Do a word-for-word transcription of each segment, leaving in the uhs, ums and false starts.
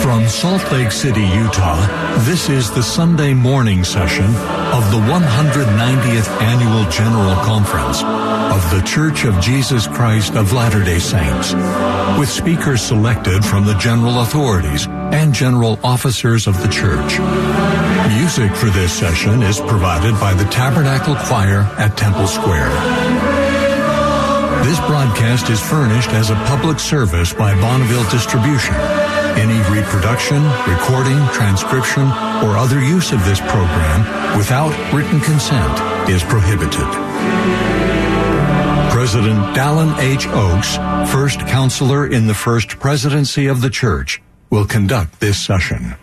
From Salt Lake City, Utah, this is the Sunday morning session of the one hundred ninetieth Annual General Conference of The Church of Jesus Christ of Latter-day Saints, with speakers selected from the general authorities and general officers of the church. Music for this session is provided by the Tabernacle Choir at Temple Square. This broadcast is furnished as a public service by Bonneville Distribution. Any reproduction, recording, transcription, or other use of this program without written consent is prohibited. President Dallin H. Oaks, first counselor in the First Presidency of the Church, will conduct this session.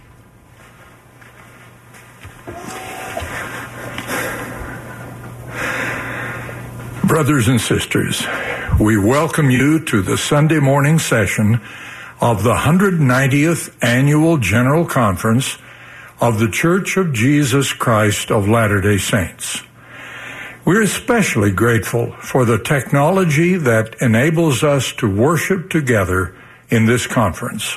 Brothers and sisters, we welcome you to the Sunday morning session of the one hundred ninetieth Annual General Conference of the Church of Jesus Christ of Latter-day Saints. We're especially grateful for the technology that enables us to worship together in this conference.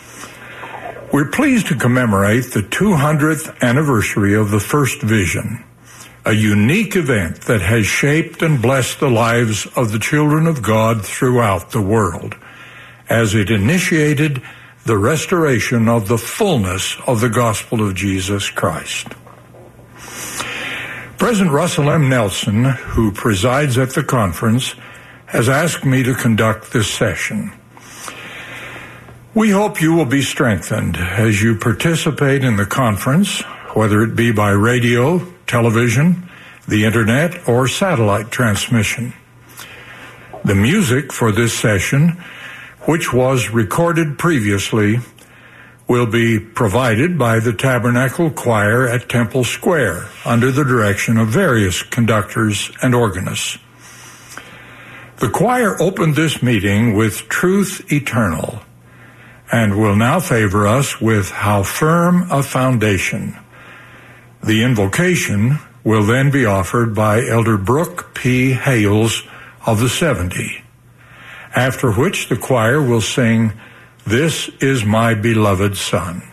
We're pleased to commemorate the two hundredth anniversary of the First Vision, a unique event that has shaped and blessed the lives of the children of God throughout the world, as it initiated the restoration of the fullness of the gospel of Jesus Christ. President Russell M. Nelson, who presides at the conference, has asked me to conduct this session. We hope you will be strengthened as you participate in the conference, whether it be by radio, television, the internet, or satellite transmission. The music for this session, which was recorded previously, will be provided by the Tabernacle Choir at Temple Square under the direction of various conductors and organists. The choir opened this meeting with Truth Eternal and will now favor us with How Firm a Foundation. The invocation will then be offered by Elder Brooke P. Hales of the seventy, after which the choir will sing, This is My Beloved Son.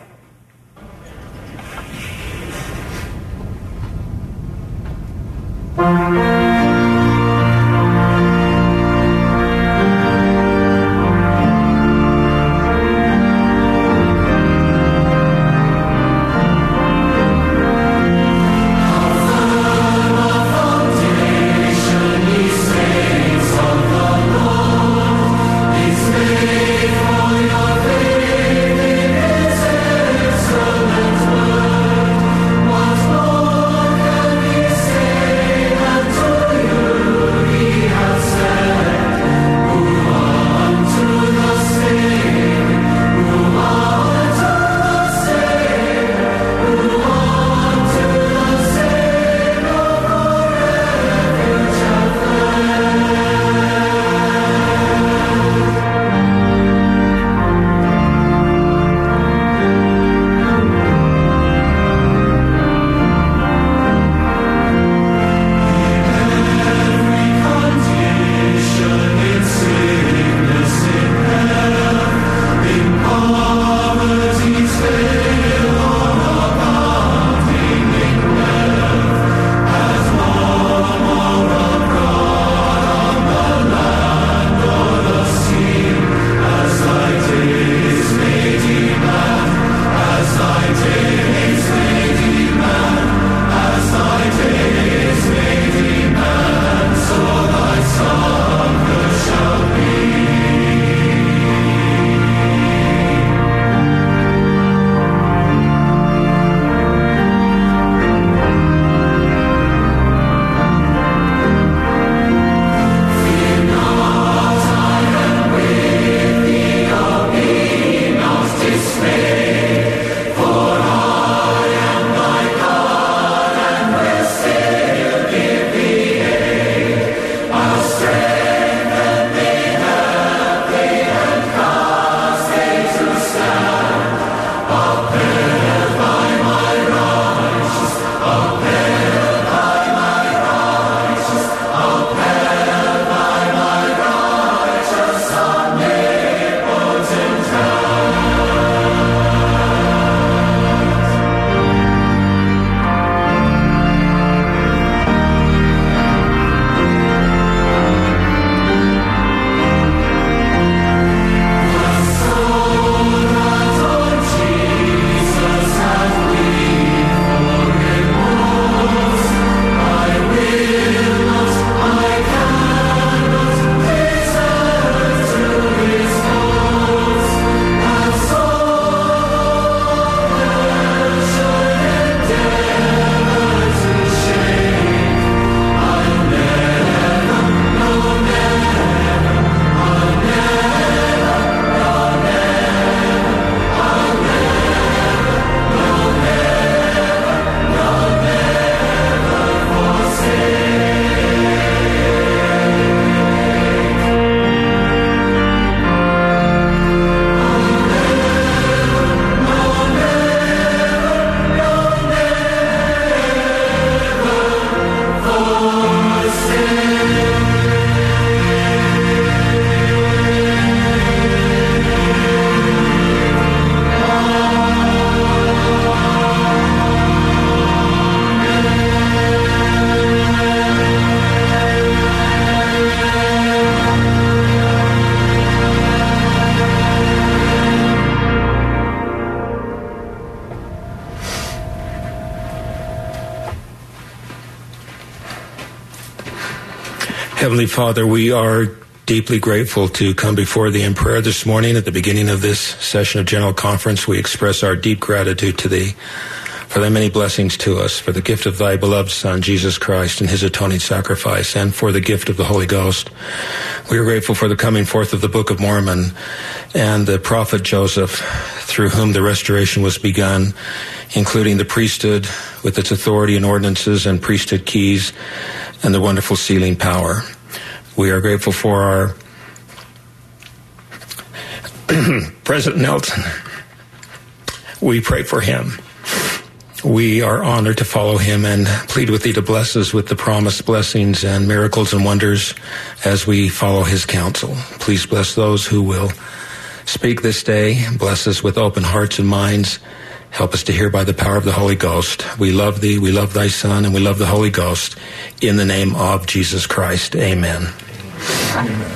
Faith for your faith in Heavenly Father, we are deeply grateful to come before Thee in prayer this morning. At the beginning of this session of General Conference, we express our deep gratitude to Thee for Thy many blessings to us, for the gift of Thy beloved Son, Jesus Christ, and His atoning sacrifice, and for the gift of the Holy Ghost. We are grateful for the coming forth of the Book of Mormon and the prophet Joseph, through whom the restoration was begun, including the priesthood with its authority and ordinances and priesthood keys and the wonderful sealing power. We are grateful for our President Nelson. We pray for him. We are honored to follow him and plead with Thee to bless us with the promised blessings and miracles and wonders as we follow his counsel. Please bless those who will speak this day. Bless us with open hearts and minds. Help us to hear by the power of the Holy Ghost. We love Thee, we love Thy Son, and we love the Holy Ghost. In the name of Jesus Christ, amen. Amen.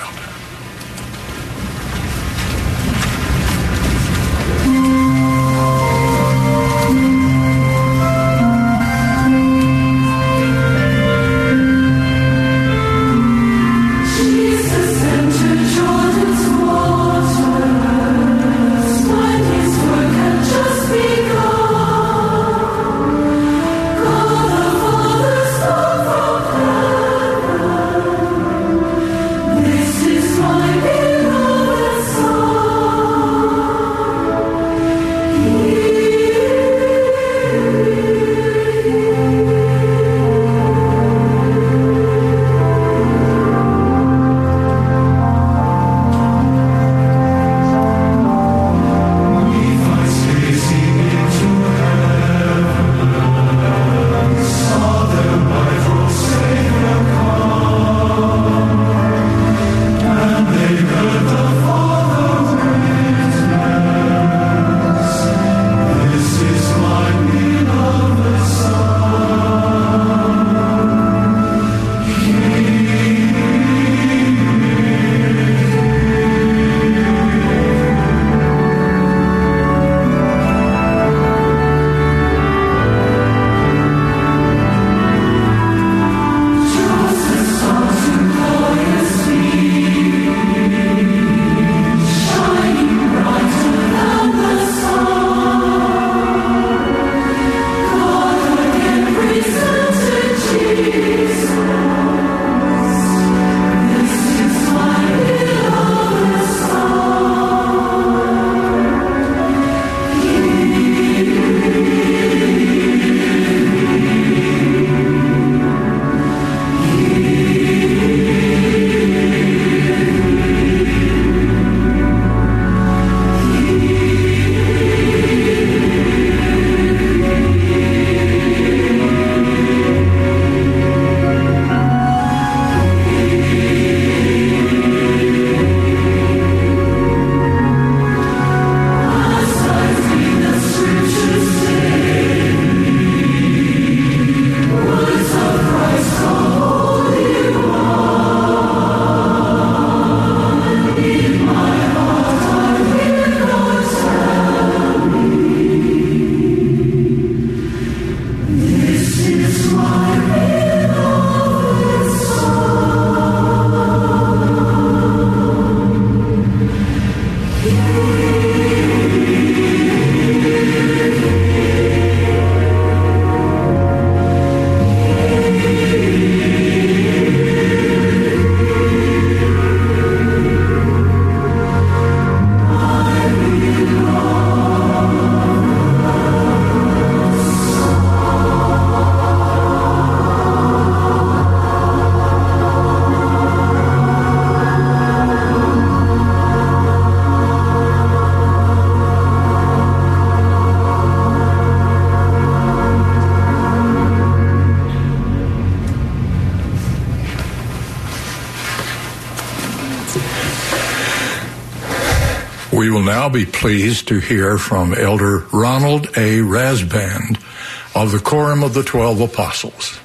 We will now be pleased to hear from Elder Ronald A. Rasband of the Quorum of the Twelve Apostles.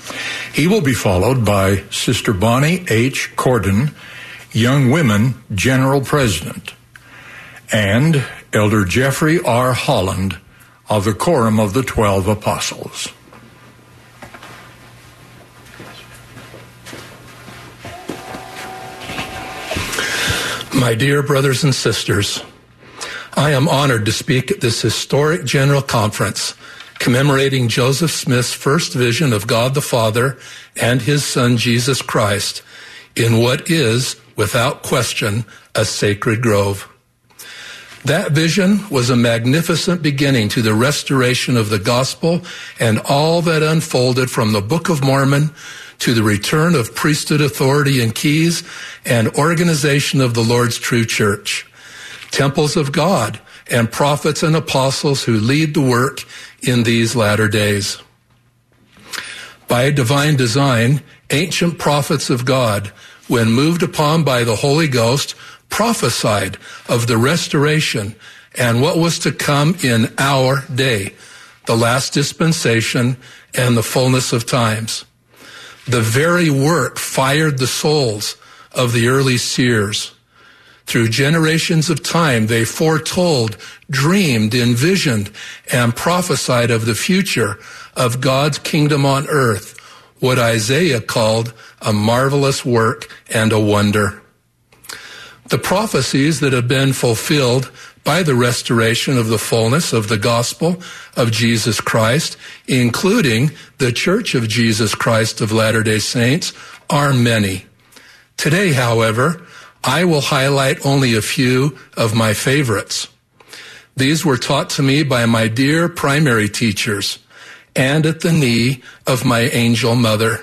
He will be followed by Sister Bonnie H. Corden, Young Women General President, and Elder Jeffrey R. Holland of the Quorum of the Twelve Apostles. My dear brothers and sisters, I am honored to speak at this historic General Conference commemorating Joseph Smith's first vision of God the Father and his Son Jesus Christ in what is, without question, a sacred grove. That vision was a magnificent beginning to the restoration of the gospel and all that unfolded from the Book of Mormon to the return of priesthood authority and keys and organization of the Lord's true church, temples of God and prophets and apostles who lead the work in these latter days. By divine design, ancient prophets of God, when moved upon by the Holy Ghost, prophesied of the restoration and what was to come in our day, the last dispensation and the fullness of times. The very work fired the souls of the early seers. Through generations of time, they foretold, dreamed, envisioned, and prophesied of the future of God's kingdom on earth, what Isaiah called a marvelous work and a wonder. The prophecies that have been fulfilled by the restoration of the fullness of the gospel of Jesus Christ, including the Church of Jesus Christ of Latter-day Saints, are many. Today, however, I will highlight only a few of my favorites. These were taught to me by my dear primary teachers and at the knee of my angel mother.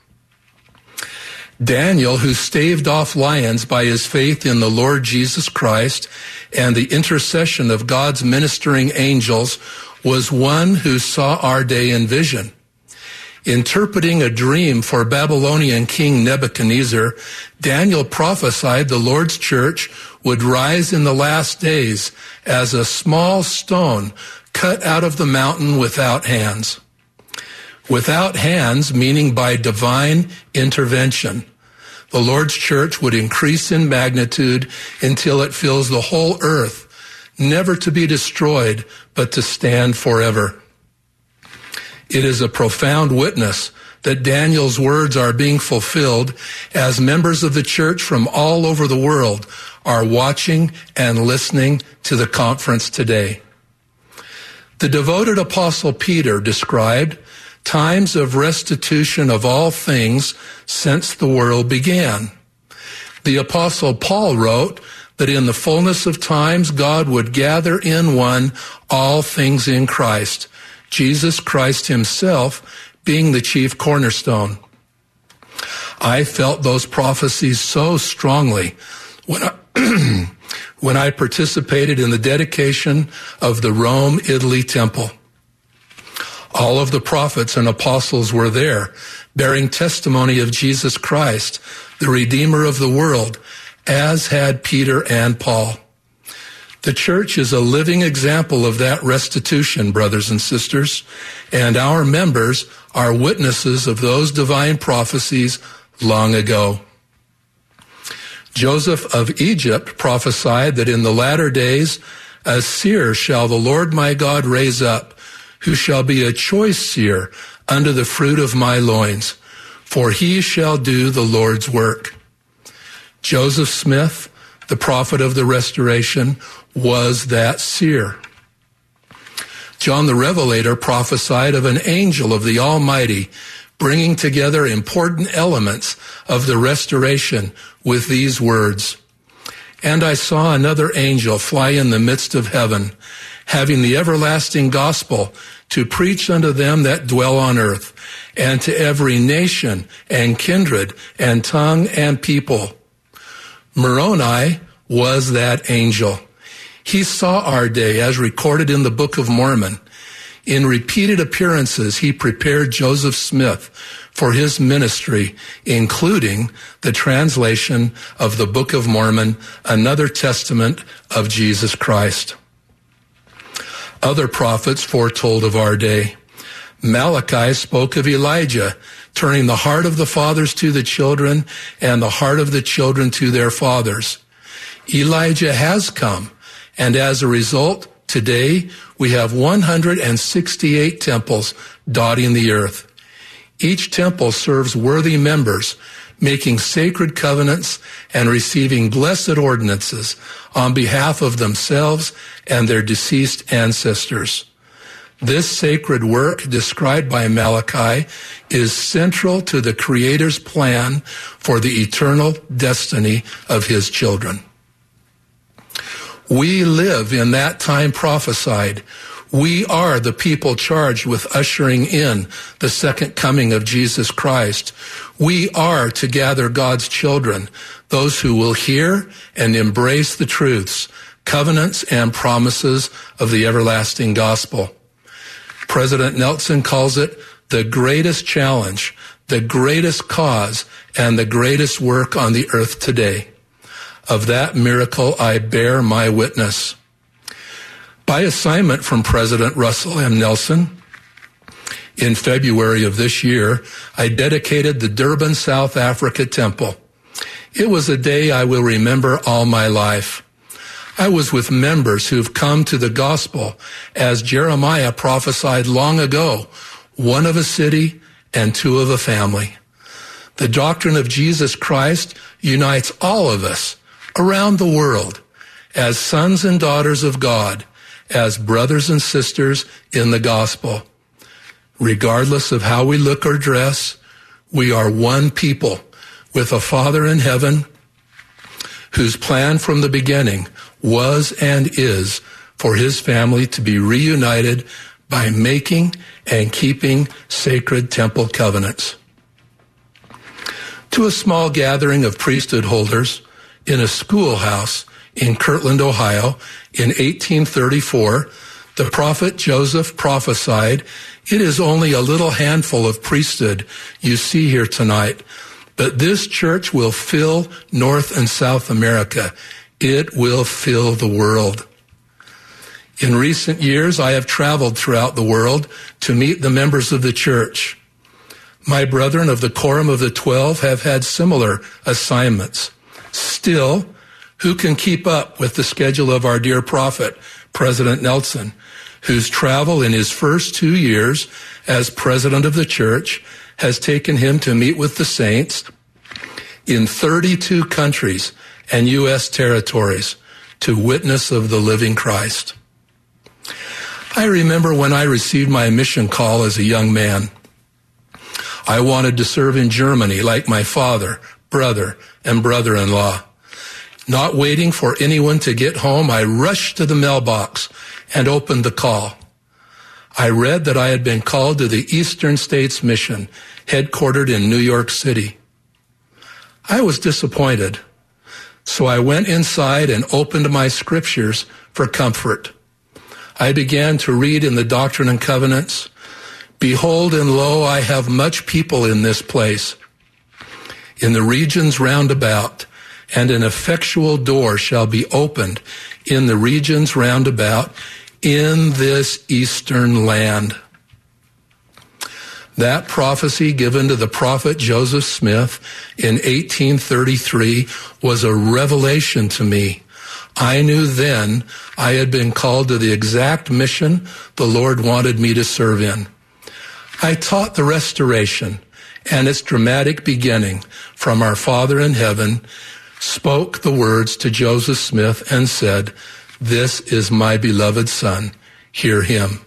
Daniel, who staved off lions by his faith in the Lord Jesus Christ and the intercession of God's ministering angels, was one who saw our day in vision. Interpreting a dream for Babylonian King Nebuchadnezzar, Daniel prophesied the Lord's church would rise in the last days as a small stone cut out of the mountain without hands. Without hands, meaning by divine intervention. The Lord's church would increase in magnitude until it fills the whole earth, never to be destroyed, but to stand forever. It is a profound witness that Daniel's words are being fulfilled as members of the church from all over the world are watching and listening to the conference today. The devoted apostle Peter described times of restitution of all things since the world began. The apostle Paul wrote that in the fullness of times God would gather in one all things in Christ, Jesus Christ himself being the chief cornerstone. I felt those prophecies so strongly when I, when I participated in the dedication of the Rome, Italy temple. All of the prophets and apostles were there, bearing testimony of Jesus Christ, the Redeemer of the world, as had Peter and Paul. The church is a living example of that restitution, brothers and sisters, and our members are witnesses of those divine prophecies long ago. Joseph of Egypt prophesied that in the latter days a seer shall the Lord my God raise up, who shall be a choice seer unto the fruit of my loins, for he shall do the Lord's work. Joseph Smith, the prophet of the restoration, was that seer. John the Revelator prophesied of an angel of the Almighty bringing together important elements of the restoration with these words, "And I saw another angel fly in the midst of heaven, having the everlasting gospel to preach unto them that dwell on earth, and to every nation and kindred and tongue and people." Moroni was that angel. He saw our day as recorded in the Book of Mormon. In repeated appearances, he prepared Joseph Smith for his ministry, including the translation of the Book of Mormon, another testament of Jesus Christ. Other prophets foretold of our day. Malachi spoke of Elijah, turning the heart of the fathers to the children and the heart of the children to their fathers. Elijah has come, and as a result, today we have one hundred sixty-eight temples dotting the earth. Each temple serves worthy members, making sacred covenants and receiving blessed ordinances on behalf of themselves and their deceased ancestors. This sacred work described by Malachi is central to the Creator's plan for the eternal destiny of his children. We live in that time prophesied. We are the people charged with ushering in the second coming of Jesus Christ. We are to gather God's children, those who will hear and embrace the truths, covenants, and promises of the everlasting gospel. President Nelson calls it the greatest challenge, the greatest cause, and the greatest work on the earth today. Of that miracle, I bear my witness. By assignment from President Russell M. Nelson, in February of this year, I dedicated the Durban, South Africa Temple. It was a day I will remember all my life. I was with members who've come to the gospel as Jeremiah prophesied long ago, one of a city and two of a family. The doctrine of Jesus Christ unites all of us around the world as sons and daughters of God, as brothers and sisters in the gospel. Regardless of how we look or dress, we are one people with a Father in heaven whose plan from the beginning was and is for his family to be reunited by making and keeping sacred temple covenants. To a small gathering of priesthood holders in a schoolhouse in Kirtland, Ohio, in eighteen thirty-four, the prophet Joseph prophesied, "It is only a little handful of priesthood you see here tonight, but this church will fill North and South America. It will fill the world." In recent years, I have traveled throughout the world to meet the members of the church. My brethren of the Quorum of the Twelve have had similar assignments. Still, who can keep up with the schedule of our dear prophet, President Nelson, whose travel in his first two years as president of the church has taken him to meet with the saints in thirty-two countries and U S territories to witness of the living Christ. I remember when I received my mission call as a young man. I wanted to serve in Germany like my father, brother, and brother-in-law. Not waiting for anyone to get home, I rushed to the mailbox and opened the call. I read that I had been called to the Eastern States Mission, headquartered in New York City. I was disappointed, so I went inside and opened my scriptures for comfort. I began to read in the Doctrine and Covenants, "Behold, and lo, I have much people in this place, in the regions round about, and an effectual door shall be opened in the regions round about, in this eastern land." That prophecy given to the prophet Joseph Smith in eighteen thirty-three was a revelation to me. I knew then I had been called to the exact mission the Lord wanted me to serve in. I taught the restoration and its dramatic beginning from our Father in heaven, spoke the words to Joseph Smith and said, "This is my beloved son, hear him."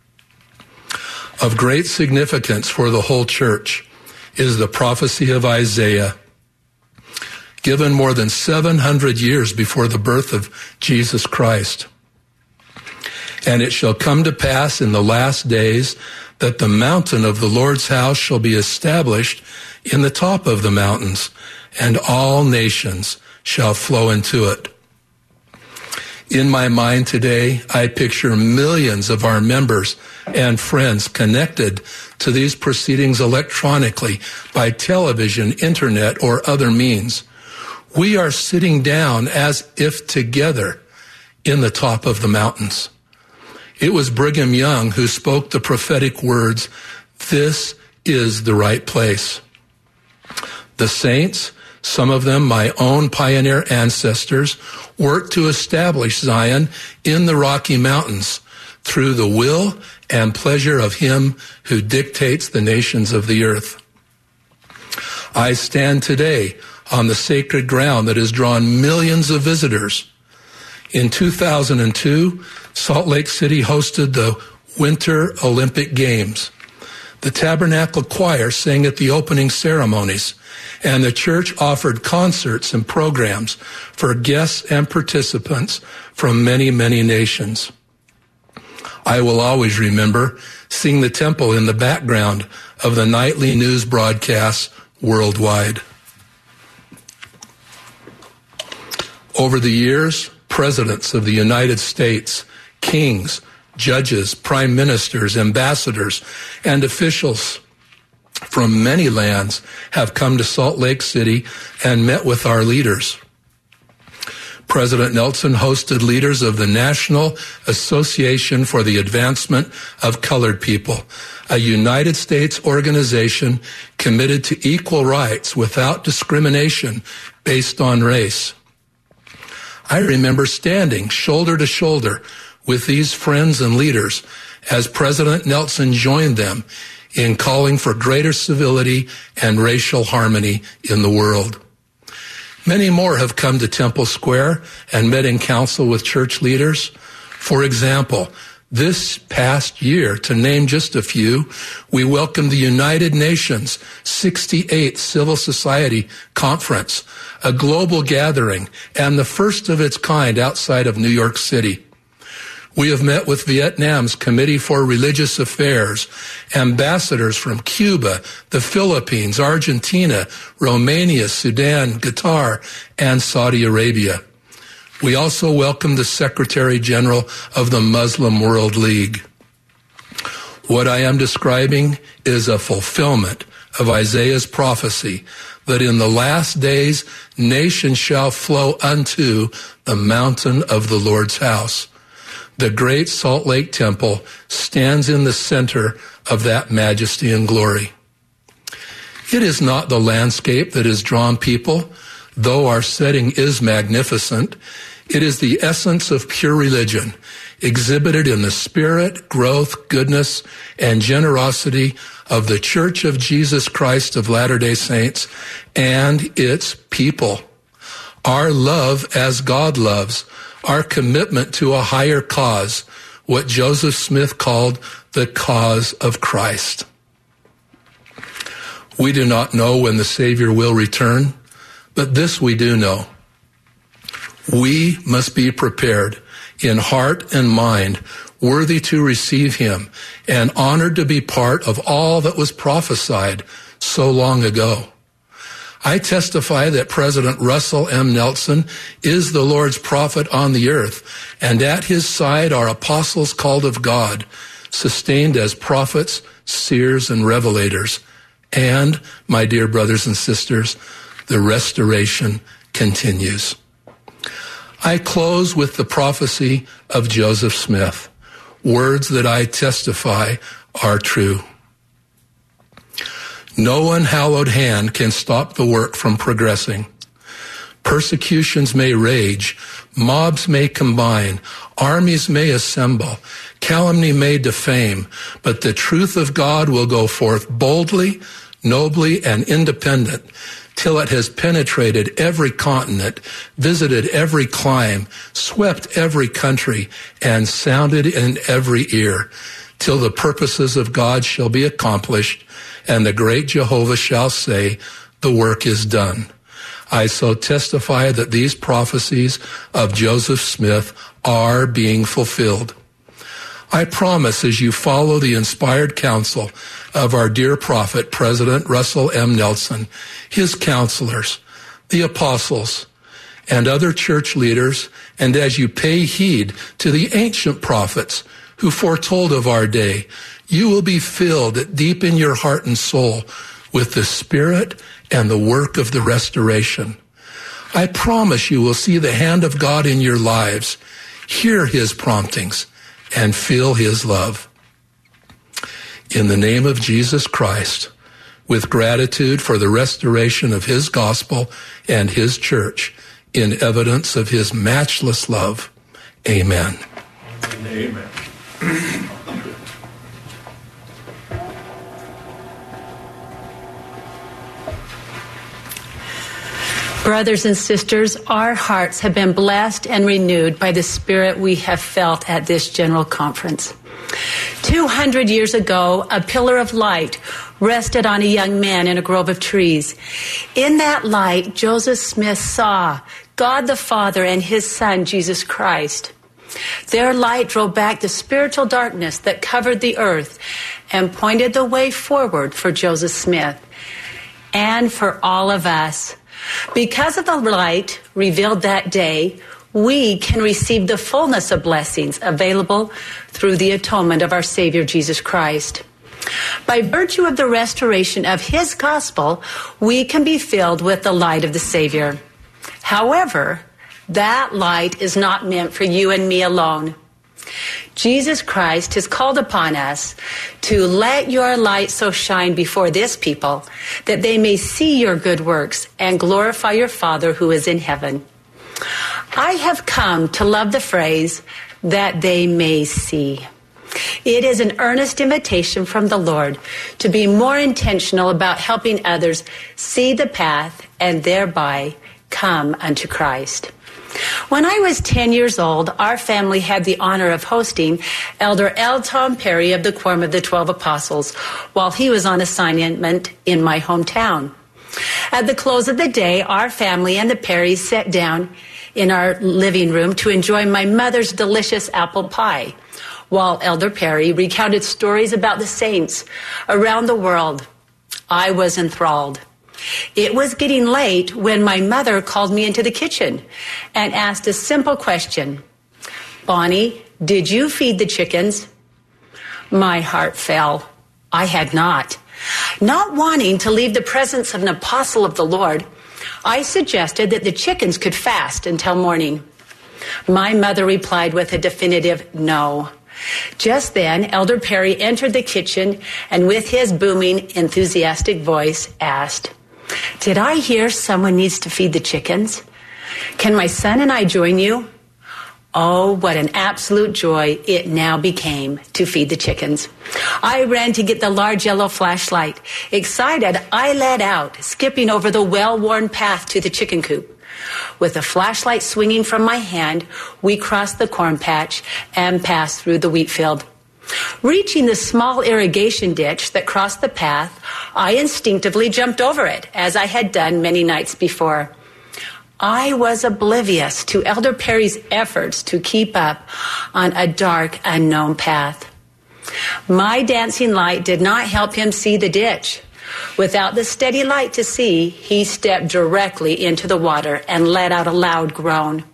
Of great significance for the whole church is the prophecy of Isaiah, given more than seven hundred years before the birth of Jesus Christ. "And it shall come to pass in the last days that the mountain of the Lord's house shall be established in the top of the mountains, and all nations shall flow into it." In my mind today, I picture millions of our members and friends connected to these proceedings electronically by television, internet, or other means. We are sitting down as if together in the top of the mountains. It was Brigham Young who spoke the prophetic words, "This is the right place." The saints, some of them my own pioneer ancestors, worked to establish Zion in the Rocky Mountains through the will and pleasure of him who dictates the nations of the earth. I stand today on the sacred ground that has drawn millions of visitors. In two thousand two, Salt Lake City hosted the Winter Olympic Games. The Tabernacle Choir sang at the opening ceremonies, and the church offered concerts and programs for guests and participants from many, many nations. I will always remember seeing the temple in the background of the nightly news broadcasts worldwide. Over the years, presidents of the United States, kings, judges, prime ministers, ambassadors, and officials from many lands have come to Salt Lake City and met with our leaders. President Nelson hosted leaders of the National Association for the Advancement of Colored People, a United States organization committed to equal rights without discrimination based on race. I remember standing shoulder to shoulder with these friends and leaders as President Nelson joined them in calling for greater civility and racial harmony in the world. Many more have come to Temple Square and met in council with church leaders. For example, this past year, to name just a few, we welcomed the United Nations sixty-eighth Civil Society Conference, a global gathering and the first of its kind outside of New York City. We have met with Vietnam's Committee for Religious Affairs, ambassadors from Cuba, the Philippines, Argentina, Romania, Sudan, Qatar, and Saudi Arabia. We also welcomed the Secretary General of the Muslim World League. What I am describing is a fulfillment of Isaiah's prophecy that in the last days nations shall flow unto the mountain of the Lord's house. The great Salt Lake Temple stands in the center of that majesty and glory. It is not the landscape that has drawn people, though our setting is magnificent. It is the essence of pure religion, exhibited in the spirit, growth, goodness, and generosity of the Church of Jesus Christ of Latter-day Saints and its people. Our love as God loves, our commitment to a higher cause, what Joseph Smith called the cause of Christ. We do not know when the Savior will return, but this we do know. We must be prepared in heart and mind, worthy to receive him, and honored to be part of all that was prophesied so long ago. I testify that President Russell M. Nelson is the Lord's prophet on the earth, and at his side are apostles called of God, sustained as prophets, seers, and revelators. And, my dear brothers and sisters, the restoration continues. I close with the prophecy of Joseph Smith, words that I testify are true. No unhallowed hand can stop the work from progressing. Persecutions may rage, mobs may combine, armies may assemble, calumny may defame, but the truth of God will go forth boldly, nobly, and independent, till it has penetrated every continent, visited every clime, swept every country, and sounded in every ear, till the purposes of God shall be accomplished, and the great Jehovah shall say, the work is done. I so testify that these prophecies of Joseph Smith are being fulfilled. I promise, as you follow the inspired counsel of our dear prophet, President Russell M. Nelson, his counselors, the apostles, and other church leaders, and as you pay heed to the ancient prophets who foretold of our day, you will be filled deep in your heart and soul with the Spirit and the work of the restoration. I promise you will see the hand of God in your lives, hear his promptings, and feel his love. In the name of Jesus Christ, with gratitude for the restoration of his gospel and his church, in evidence of his matchless love, amen. Amen. Brothers and sisters, our hearts have been blessed and renewed by the Spirit we have felt at this General Conference. Two hundred years ago, a pillar of light rested on a young man in a grove of trees. In that light, Joseph Smith saw God the Father and his Son, Jesus Christ. Their light drove back the spiritual darkness that covered the earth and pointed the way forward for Joseph Smith and for all of us. Because of the light revealed that day, we can receive the fullness of blessings available through the atonement of our Savior, Jesus Christ. By virtue of the restoration of his gospel, we can be filled with the light of the Savior. However, that light is not meant for you and me alone. Jesus Christ has called upon us to let your light so shine before this people that they may see your good works and glorify your Father who is in heaven. I have come to love the phrase, that they may see. It is an earnest invitation from the Lord to be more intentional about helping others see the path and thereby come unto Christ. When I was ten years old, our family had the honor of hosting Elder L. Tom Perry of the Quorum of the Twelve Apostles while he was on assignment in my hometown. At the close of the day, our family and the Perrys sat down in our living room to enjoy my mother's delicious apple pie, while Elder Perry recounted stories about the saints around the world. I was enthralled. It was getting late when my mother called me into the kitchen and asked a simple question. Bonnie, did you feed the chickens? My heart fell. I had not. Not wanting to leave the presence of an apostle of the Lord, I suggested that the chickens could fast until morning. My mother replied with a definitive no. Just then, Elder Perry entered the kitchen and with his booming, enthusiastic voice asked, Did I hear someone needs to feed the chickens? Can my son and I join you? Oh, what an absolute joy it now became to feed the chickens. I ran to get the large yellow flashlight. Excited, I led out, skipping over the well-worn path to the chicken coop. With the flashlight swinging from my hand, we crossed the corn patch and passed through the wheat field. Reaching the small irrigation ditch that crossed the path, I instinctively jumped over it, as I had done many nights before. I was oblivious to Elder Perry's efforts to keep up on a dark, unknown path. My dancing light did not help him see the ditch. Without the steady light to see, he stepped directly into the water and let out a loud groan.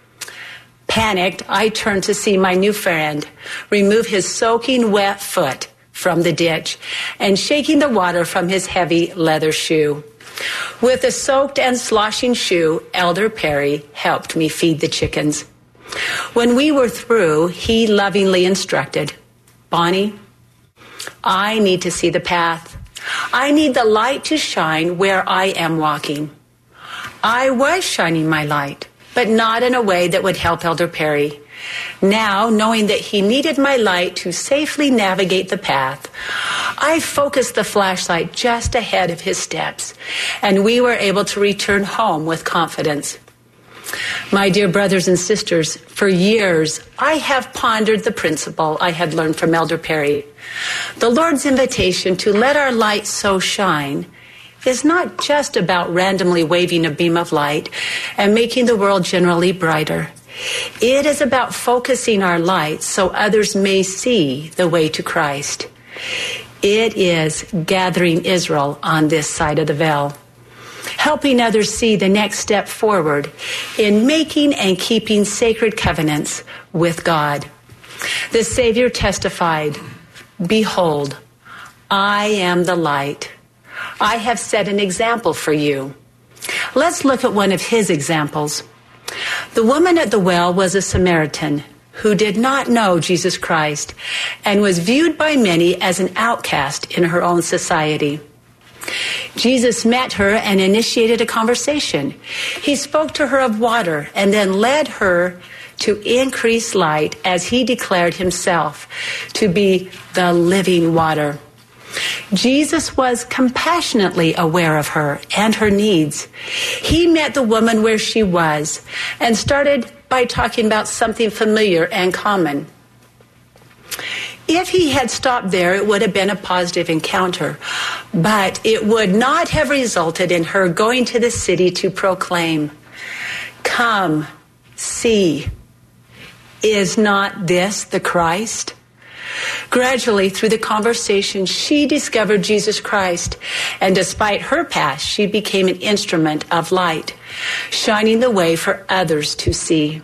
Panicked, I turned to see my new friend remove his soaking wet foot from the ditch and shaking the water from his heavy leather shoe. With the soaked and sloshing shoe, Elder Perry helped me feed the chickens. When we were through, he lovingly instructed, Bonnie, I need to see the path. I need the light to shine where I am walking. I was shining my light, but not in a way that would help Elder Perry. Now, knowing that he needed my light to safely navigate the path, I focused the flashlight just ahead of his steps, and we were able to return home with confidence. My dear brothers and sisters, for years, I have pondered the principle I had learned from Elder Perry. The Lord's invitation to let our light so shine is not just about randomly waving a beam of light and making the world generally brighter. It is about focusing our light so others may see the way to Christ. It is gathering Israel on this side of the veil, helping others see the next step forward in making and keeping sacred covenants with God. The Savior testified, Behold, I am the light. I have set an example for you. Let's look at one of his examples. The woman at the well was a Samaritan who did not know Jesus Christ and was viewed by many as an outcast in her own society. Jesus met her and initiated a conversation. He spoke to her of water and then led her to increase light as he declared himself to be the living water. Jesus was compassionately aware of her and her needs. He met the woman where she was and started by talking about something familiar and common. If he had stopped there, it would have been a positive encounter, but it would not have resulted in her going to the city to proclaim, "Come, see, is not this the Christ?" Gradually, through the conversation, she discovered Jesus Christ, and despite her past, she became an instrument of light, shining the way for others to see.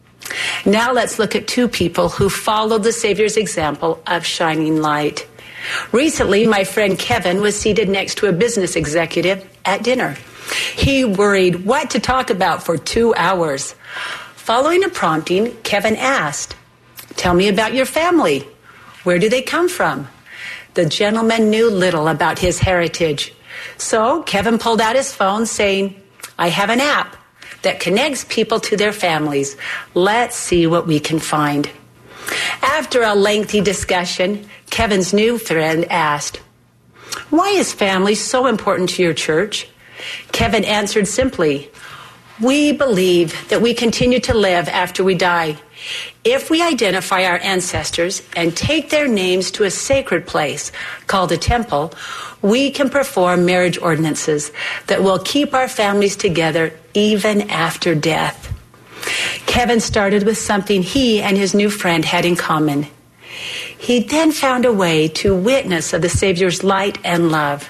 Now let's look at two people who followed the Savior's example of shining light. Recently, my friend Kevin was seated next to a business executive at dinner. He worried what to talk about for two hours. Following a prompting, Kevin asked, "Tell me about your family. Where do they come from?" The gentleman knew little about his heritage. So Kevin pulled out his phone saying, "I have an app that connects people to their families. Let's see what we can find." After a lengthy discussion, Kevin's new friend asked, "Why is family so important to your church?" Kevin answered simply, "We believe that we continue to live after we die. If we identify our ancestors and take their names to a sacred place called a temple, we can perform marriage ordinances that will keep our families together even after death." Kevin started with something he and his new friend had in common. He then found a way to witness of the Savior's light and love.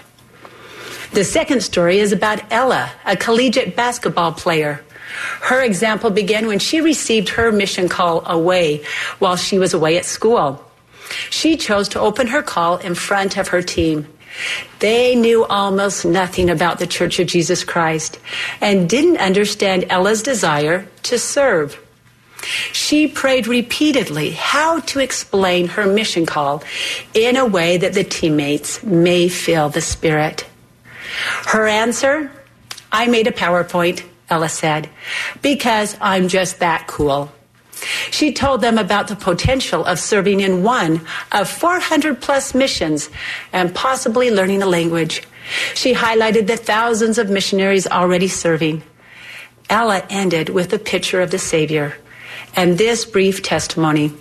The second story is about Ella, a collegiate basketball player. Her example began when she received her mission call away while she was away at school. She chose to open her call in front of her team. They knew almost nothing about the Church of Jesus Christ and didn't understand Ella's desire to serve. She prayed repeatedly how to explain her mission call in a way that the teammates may feel the Spirit. Her answer, "I made a PowerPoint," Ella said, "because I'm just that cool." She told them about the potential of serving in one of four hundred plus missions and possibly learning a language. She highlighted the thousands of missionaries already serving. Ella ended with a picture of the Savior and this brief testimony.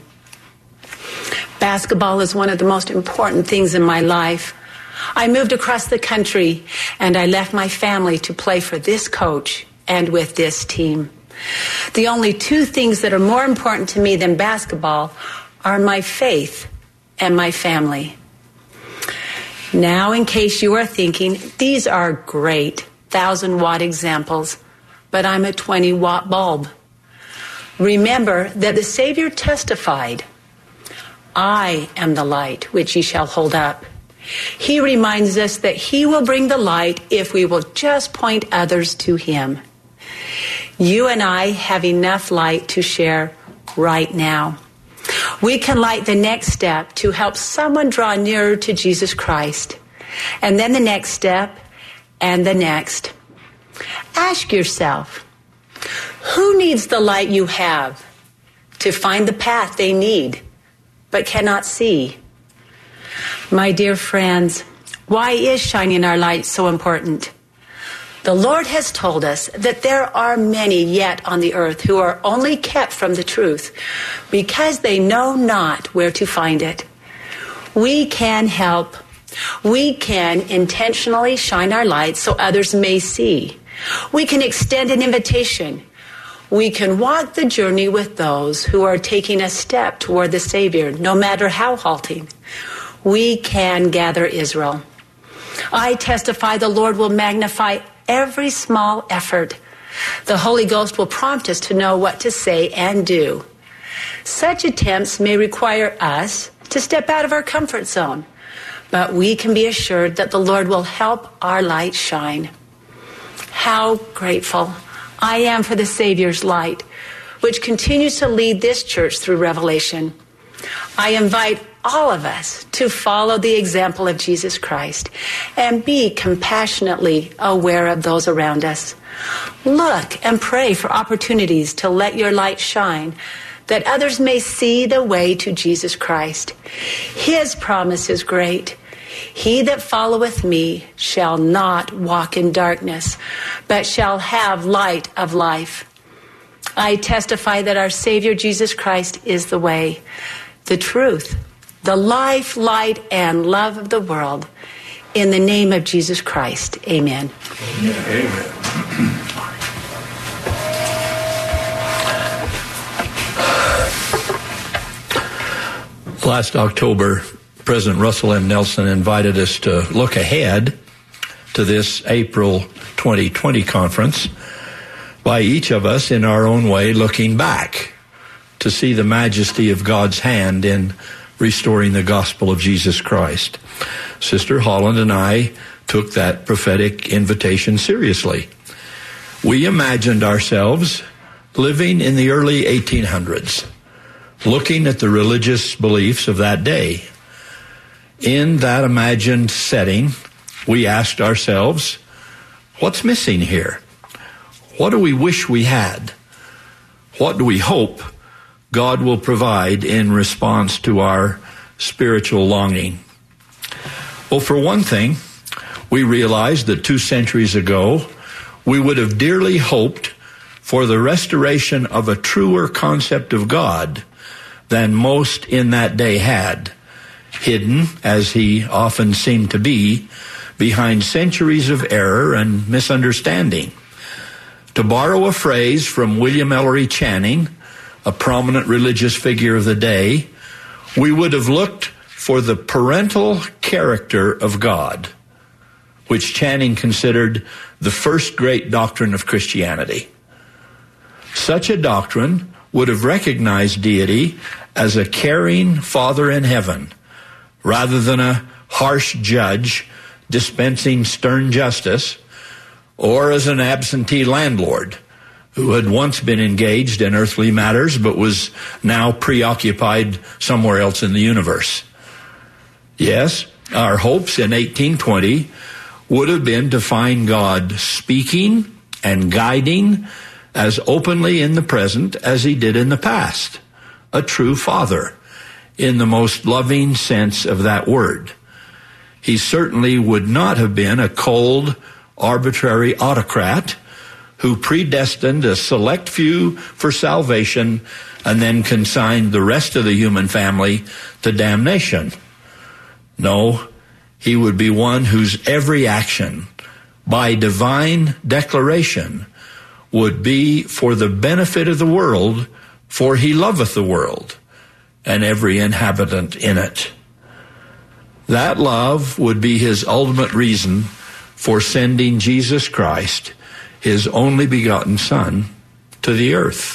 "Basketball is one of the most important things in my life. I moved across the country and I left my family to play for this coach and with this team. The only two things that are more important to me than basketball are my faith and my family." Now, in case you are thinking, these are great thousand watt examples, but I'm a twenty watt bulb. Remember that the Savior testified, "I am the light which ye shall hold up." He reminds us that he will bring the light if we will just point others to him. You and I have enough light to share right now. We can light the next step to help someone draw nearer to Jesus Christ, and then the next step, and the next. Ask yourself, who needs the light you have to find the path they need but cannot see? My dear friends, why is shining our light so important? The Lord has told us that there are many yet on the earth who are only kept from the truth because they know not where to find it. We can help. We can intentionally shine our light so others may see. We can extend an invitation. We can walk the journey with those who are taking a step toward the Savior, no matter how halting. We can gather Israel. I testify the Lord will magnify every small effort. The Holy Ghost will prompt us to know what to say and do. Such attempts may require us to step out of our comfort zone, but we can be assured that the Lord will help our light shine. How grateful I am for the Savior's light, which continues to lead this church through Revelation. I invite all of us to follow the example of Jesus Christ and be compassionately aware of those around us. Look and pray for opportunities to let your light shine, that others may see the way to Jesus Christ. His promise is great. He that followeth me shall not walk in darkness, but shall have light of life. I testify that our Savior Jesus Christ is the way, the truth, the life, light, and love of the world. In the name of Jesus Christ, amen. Amen. Last October, President Russell M. Nelson invited us to look ahead to this April twenty twenty conference by each of us in our own way looking back to see the majesty of God's hand in restoring the gospel of Jesus Christ. Sister Holland and I took that prophetic invitation seriously. We imagined ourselves living in the early eighteen hundreds, looking at the religious beliefs of that day. In that imagined setting, we asked ourselves, what's missing here? What do we wish we had? What do we hope God will provide in response to our spiritual longing? Well, for one thing, we realized that two centuries ago, we would have dearly hoped for the restoration of a truer concept of God than most in that day had, hidden, as he often seemed to be, behind centuries of error and misunderstanding. To borrow a phrase from William Ellery Channing, a prominent religious figure of the day, we would have looked for the parental character of God, which Channing considered the first great doctrine of Christianity. Such a doctrine would have recognized deity as a caring Father in heaven, rather than a harsh judge dispensing stern justice, or as an absentee landlord who had once been engaged in earthly matters but was now preoccupied somewhere else in the universe. Yes, our hopes in eighteen twenty would have been to find God speaking and guiding as openly in the present as he did in the past, a true Father in the most loving sense of that word. He certainly would not have been a cold, arbitrary autocrat who predestined a select few for salvation and then consigned the rest of the human family to damnation. No, he would be one whose every action, by divine declaration, would be for the benefit of the world, for he loveth the world, and every inhabitant in it. That love would be his ultimate reason for sending Jesus Christ, his only begotten Son, to the earth.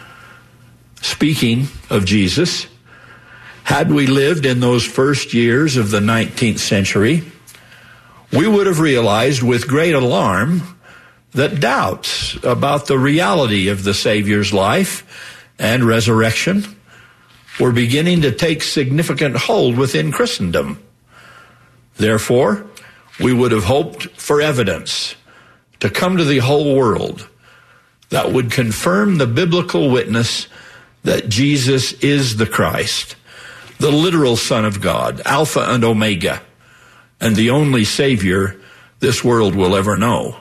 Speaking of Jesus, had we lived in those first years of the nineteenth century, we would have realized with great alarm that doubts about the reality of the Savior's life and resurrection were beginning to take significant hold within Christendom. Therefore, we would have hoped for evidence to come to the whole world that would confirm the biblical witness that Jesus is the Christ, the literal Son of God, Alpha and Omega, and the only Savior this world will ever know.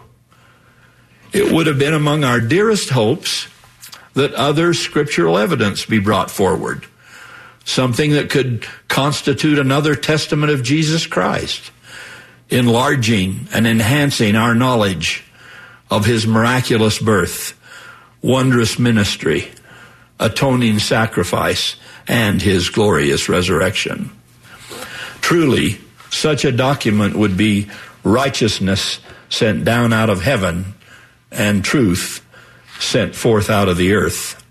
It would have been among our dearest hopes that other scriptural evidence be brought forward, something that could constitute another testament of Jesus Christ, enlarging and enhancing our knowledge of his miraculous birth, wondrous ministry, atoning sacrifice, and his glorious resurrection. Truly, such a document would be righteousness sent down out of heaven and truth sent forth out of the earth.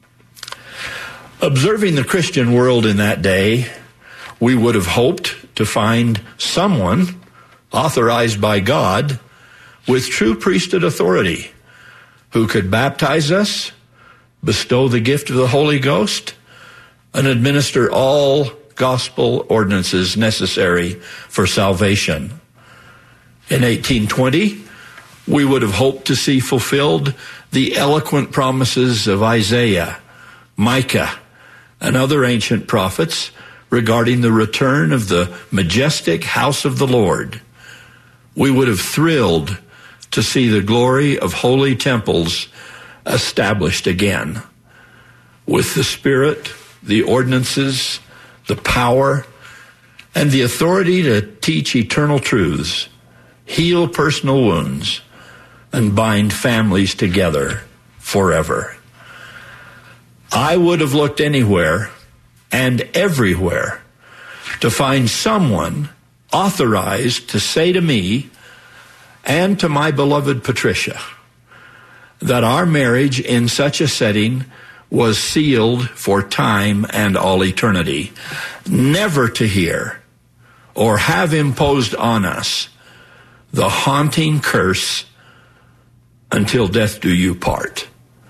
Observing the Christian world in that day, we would have hoped to find someone authorized by God with true priesthood authority who could baptize us, bestow the gift of the Holy Ghost, and administer all gospel ordinances necessary for salvation. In eighteen twenty, we would have hoped to see fulfilled the eloquent promises of Isaiah, Micah, and other ancient prophets regarding the return of the majestic house of the Lord, we would have thrilled to see the glory of holy temples established again, with the Spirit, the ordinances, the power, and the authority to teach eternal truths, heal personal wounds, and bind families together forever. I would have looked anywhere and everywhere to find someone authorized to say to me and to my beloved Patricia that our marriage in such a setting was sealed for time and all eternity, never to hear or have imposed on us the haunting curse, until death do you part.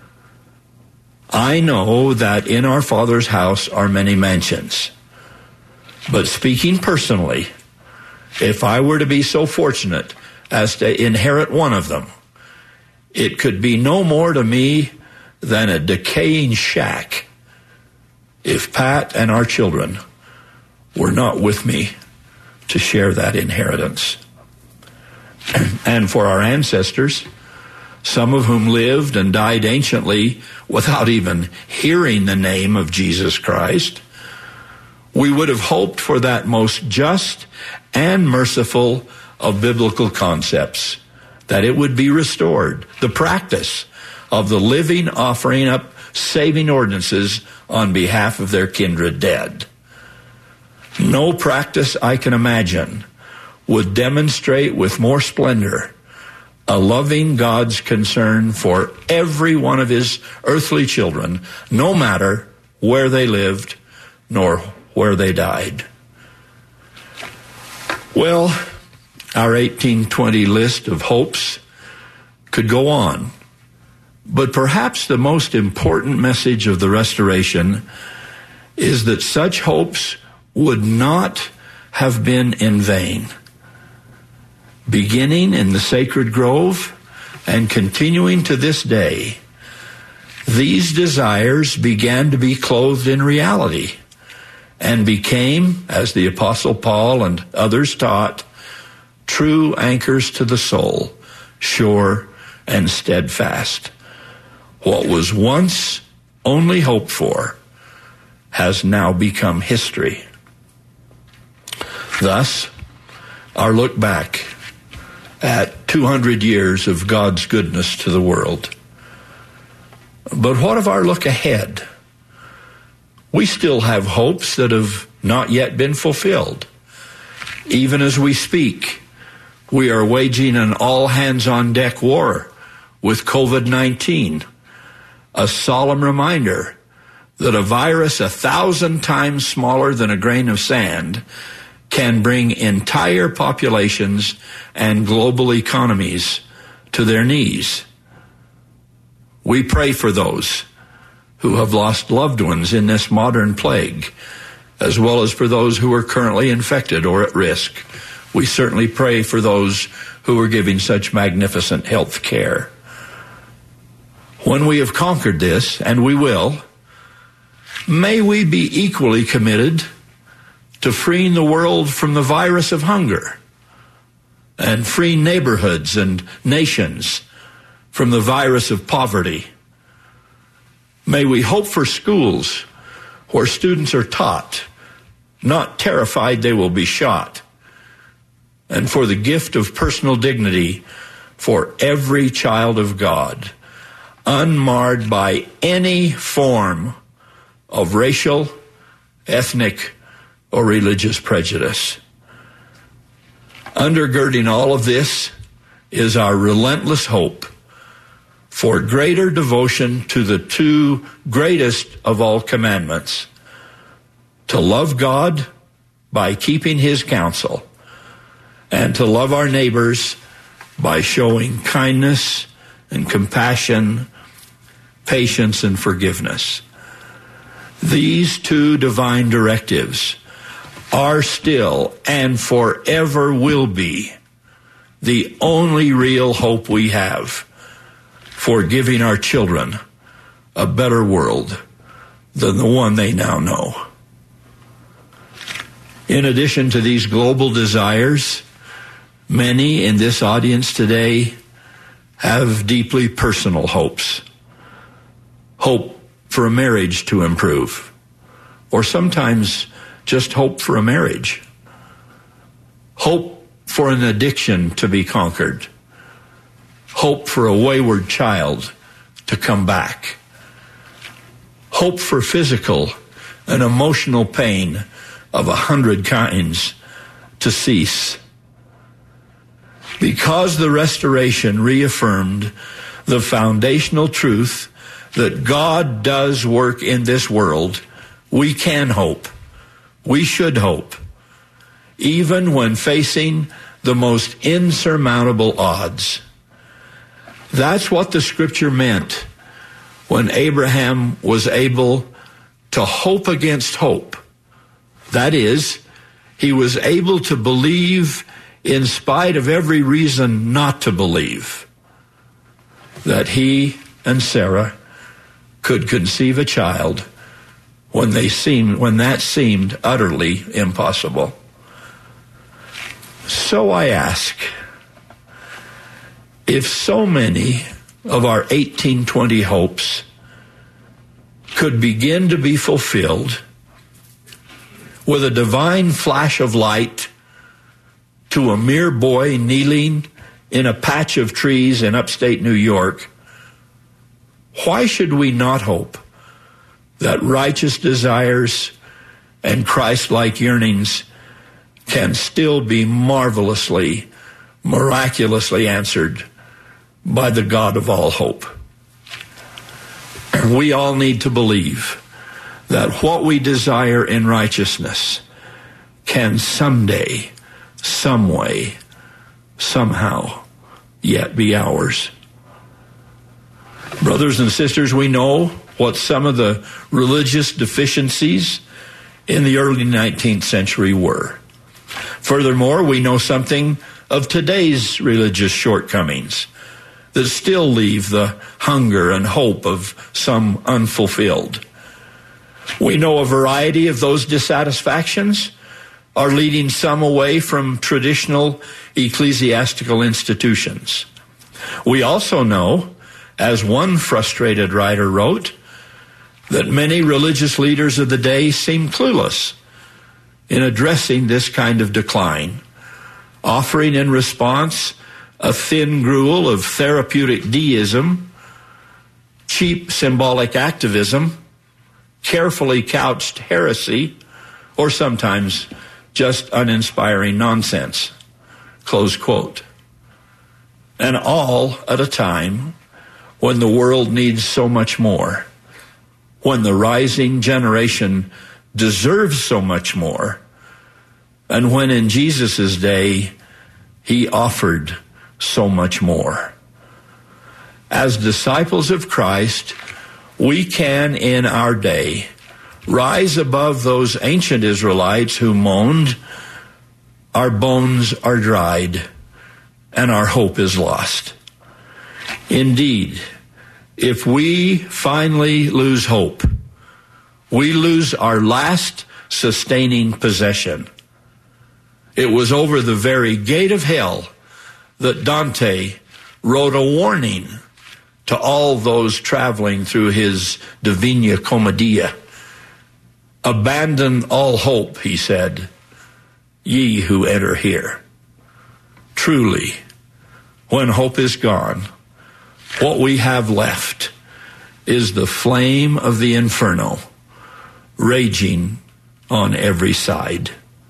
I know that in our Father's house are many mansions, but speaking personally, if I were to be so fortunate as to inherit one of them, it could be no more to me than a decaying shack if Pat and our children were not with me to share that inheritance. And for our ancestors, some of whom lived and died anciently without even hearing the name of Jesus Christ, we would have hoped for that most just and merciful of biblical concepts, that it would be restored, the practice of the living offering up saving ordinances on behalf of their kindred dead. No practice I can imagine would demonstrate with more splendor a loving God's concern for every one of his earthly children, no matter where they lived nor where they died. Well, our eighteen twenty list of hopes could go on, but perhaps the most important message of the Restoration is that such hopes would not have been in vain. Beginning in the sacred grove and continuing to this day, these desires began to be clothed in reality and became, as the Apostle Paul and others taught, true anchors to the soul, sure and steadfast. What was once only hoped for has now become history. Thus, our look back at two hundred years of God's goodness to the world. But what of our look ahead? We still have hopes that have not yet been fulfilled. Even as we speak, we are waging an all-hands-on-deck war with COVID nineteen, a solemn reminder that a virus a thousand times smaller than a grain of sand can bring entire populations and global economies to their knees. We pray for those who have lost loved ones in this modern plague, as well as for those who are currently infected or at risk. We certainly pray for those who are giving such magnificent health care. When we have conquered this, and we will, may we be equally committed to freeing the world from the virus of hunger and freeing neighborhoods and nations from the virus of poverty. May we hope for schools where students are taught, not terrified they will be shot, and for the gift of personal dignity for every child of God, unmarred by any form of racial, ethnic, or religious prejudice. Undergirding all of this is our relentless hope for greater devotion to the two greatest of all commandments, to love God by keeping his counsel, and to love our neighbors by showing kindness and compassion, patience and forgiveness. These two divine directives are still and forever will be the only real hope we have for giving our children a better world than the one they now know. In addition to these global desires, many in this audience today have deeply personal hopes. Hope for a marriage to improve, or sometimes just hope for a marriage. Hope for an addiction to be conquered. Hope for a wayward child to come back. Hope for physical and emotional pain of a hundred kinds to cease. Because the restoration reaffirmed the foundational truth that God does work in this world, we can hope. We should hope, even when facing the most insurmountable odds. That's what the scripture meant when Abraham was able to hope against hope. That is, he was able to believe in spite of every reason not to believe that he and Sarah could conceive a child when they seemed, when that seemed utterly impossible. So I ask, if so many of our eighteen twenty hopes could begin to be fulfilled with a divine flash of light to a mere boy kneeling in a patch of trees in upstate New York, why should we not hope that righteous desires and Christ-like yearnings can still be marvelously, miraculously answered by the God of all hope? We all need to believe that what we desire in righteousness can someday, some way, somehow yet be ours. Brothers and sisters, we know what some of the religious deficiencies in the early nineteenth century were. Furthermore, we know something of today's religious shortcomings that still leave the hunger and hope of some unfulfilled. We know a variety of those dissatisfactions are leading some away from traditional ecclesiastical institutions. We also know, as one frustrated writer wrote, that many religious leaders of the day seem clueless in addressing this kind of decline, offering in response a thin gruel of therapeutic deism, cheap symbolic activism, carefully couched heresy, or sometimes just uninspiring nonsense. Close quote. And all at a time when the world needs so much more, when the rising generation deserves so much more, and when in Jesus' day he offered so much more. As disciples of Christ, we can in our day rise above those ancient Israelites who moaned, "Our bones are dried and our hope is lost." Indeed, if we finally lose hope, we lose our last sustaining possession. It was over the very gate of hell that Dante wrote a warning to all those traveling through his Divina Commedia. "Abandon all hope," he said, "ye who enter here." Truly, when hope is gone, what we have left is the flame of the inferno, raging on every side.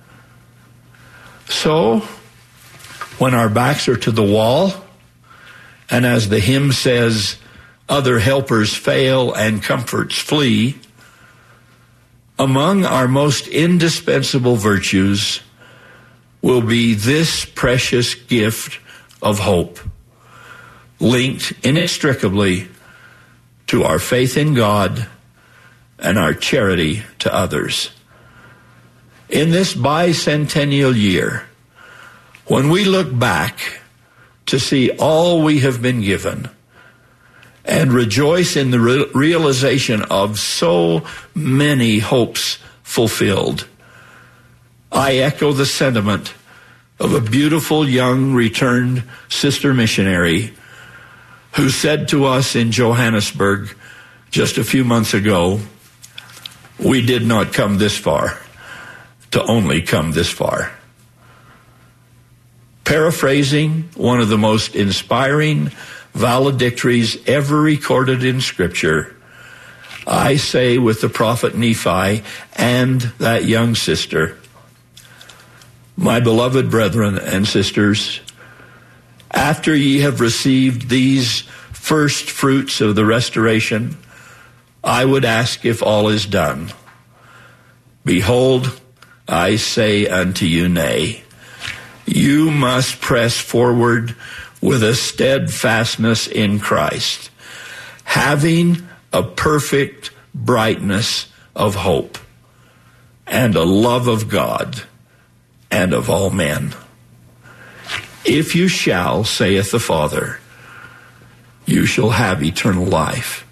So, when our backs are to the wall, and as the hymn says, other helpers fail and comforts flee, among our most indispensable virtues will be this precious gift of hope, linked inextricably to our faith in God and our charity to others. In this bicentennial year, when we look back to see all we have been given and rejoice in the re- realization of so many hopes fulfilled, I echo the sentiment of a beautiful young returned sister missionary who said to us in Johannesburg just a few months ago, "We did not come this far to only come this far." Paraphrasing one of the most inspiring valedictories ever recorded in Scripture, I say with the prophet Nephi and that young sister, "My beloved brethren and sisters, after ye have received these first fruits of the restoration, I would ask if all is done. Behold, I say unto you, nay. You must press forward with a steadfastness in Christ, having a perfect brightness of hope, and a love of God and of all men. If you shall, saith the Father, you shall have eternal life."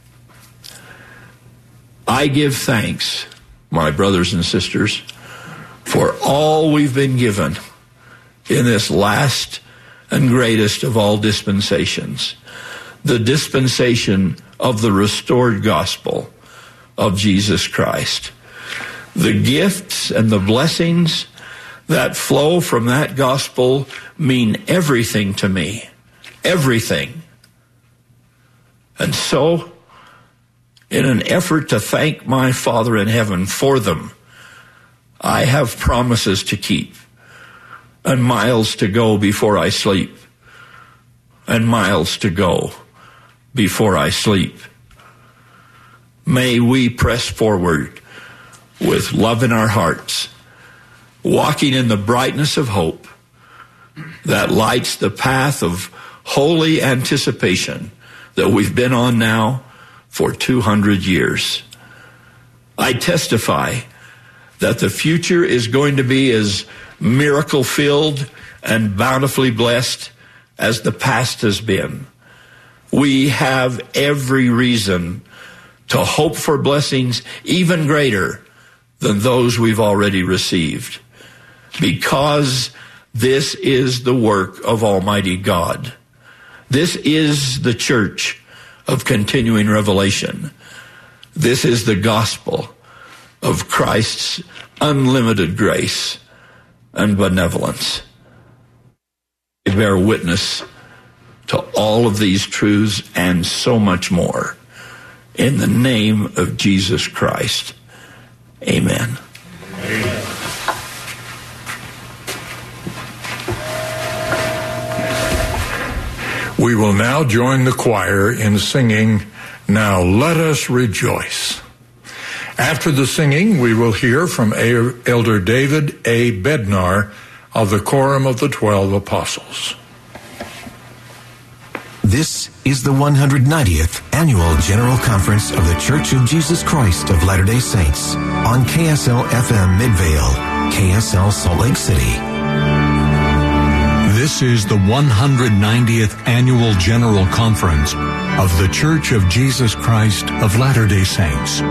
I give thanks, my brothers and sisters, for all we've been given in this last and greatest of all dispensations, the dispensation of the restored gospel of Jesus Christ. The gifts and the blessings that flow from that gospel mean everything to me, everything. And so, in an effort to thank my Father in heaven for them, I have promises to keep, and miles to go before I sleep, and miles to go before I sleep. May we press forward with love in our hearts, walking in the brightness of hope that lights the path of holy anticipation that we've been on now for two hundred years. I testify that the future is going to be as miracle-filled and bountifully blessed as the past has been. We have every reason to hope for blessings even greater than those we've already received, because this is the work of Almighty God. This is the church of continuing revelation. This is the gospel of Christ's unlimited grace and benevolence. We bear witness to all of these truths and so much more. In the name of Jesus Christ, amen. Amen. We will now join the choir in singing, "Now Let Us Rejoice." After the singing, we will hear from Elder David A. Bednar of the Quorum of the Twelve Apostles. This is the one hundred ninetieth Annual General Conference of the Church of Jesus Christ of Latter-day Saints on K S L F M Midvale, K S L Salt Lake City. This is the one hundred ninetieth Annual General Conference of the Church of Jesus Christ of Latter-day Saints.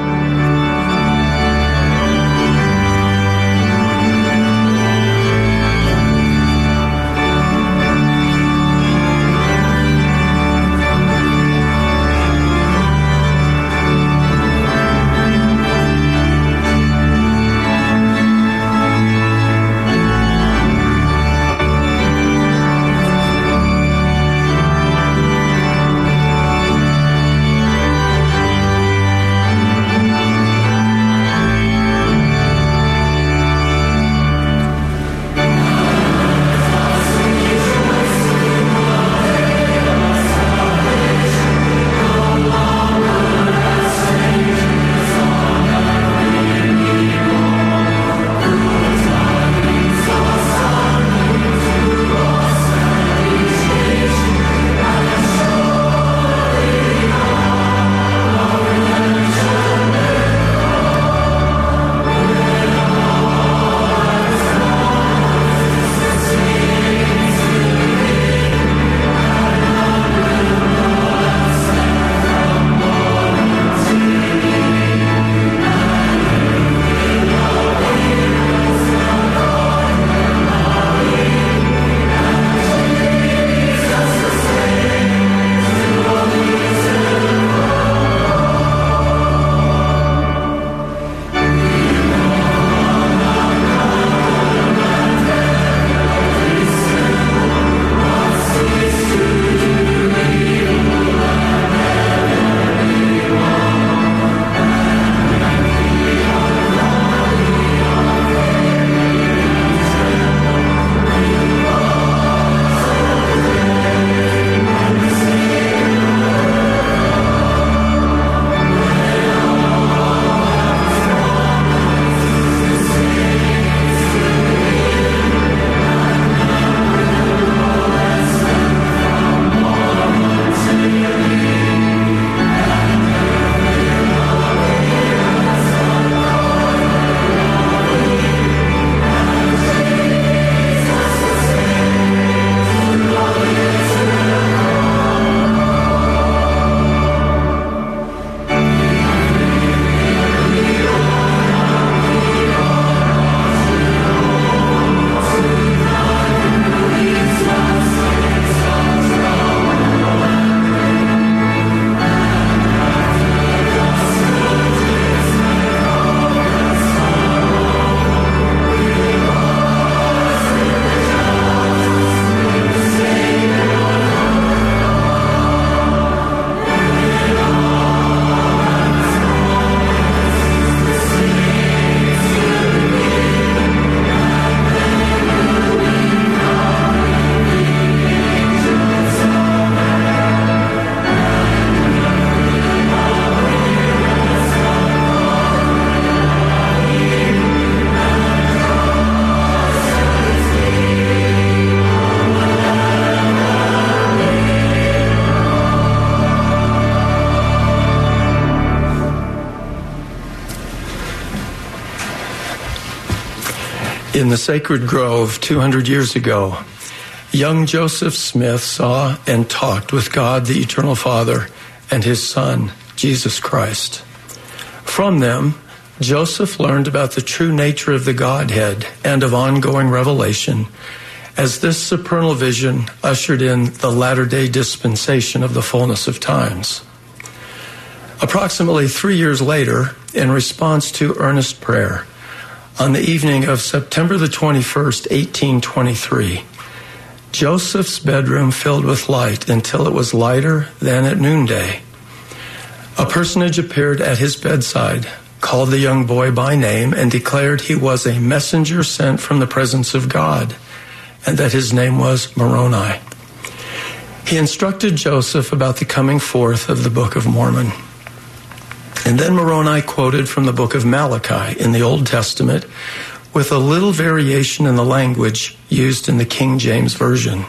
In the sacred grove two hundred years ago, young Joseph Smith saw and talked with God, the Eternal Father, and his Son, Jesus Christ. From them, Joseph learned about the true nature of the Godhead and of ongoing revelation, as this supernal vision ushered in the latter-day dispensation of the fullness of times. Approximately three years later, in response to earnest prayer, on the evening of September the twenty-first, eighteen twenty-three, Joseph's bedroom filled with light until it was lighter than at noonday. A personage appeared at his bedside, called the young boy by name, and declared he was a messenger sent from the presence of God, and that his name was Moroni. He instructed Joseph about the coming forth of the Book of Mormon. And then Moroni quoted from the book of Malachi in the Old Testament with a little variation in the language used in the King James Version.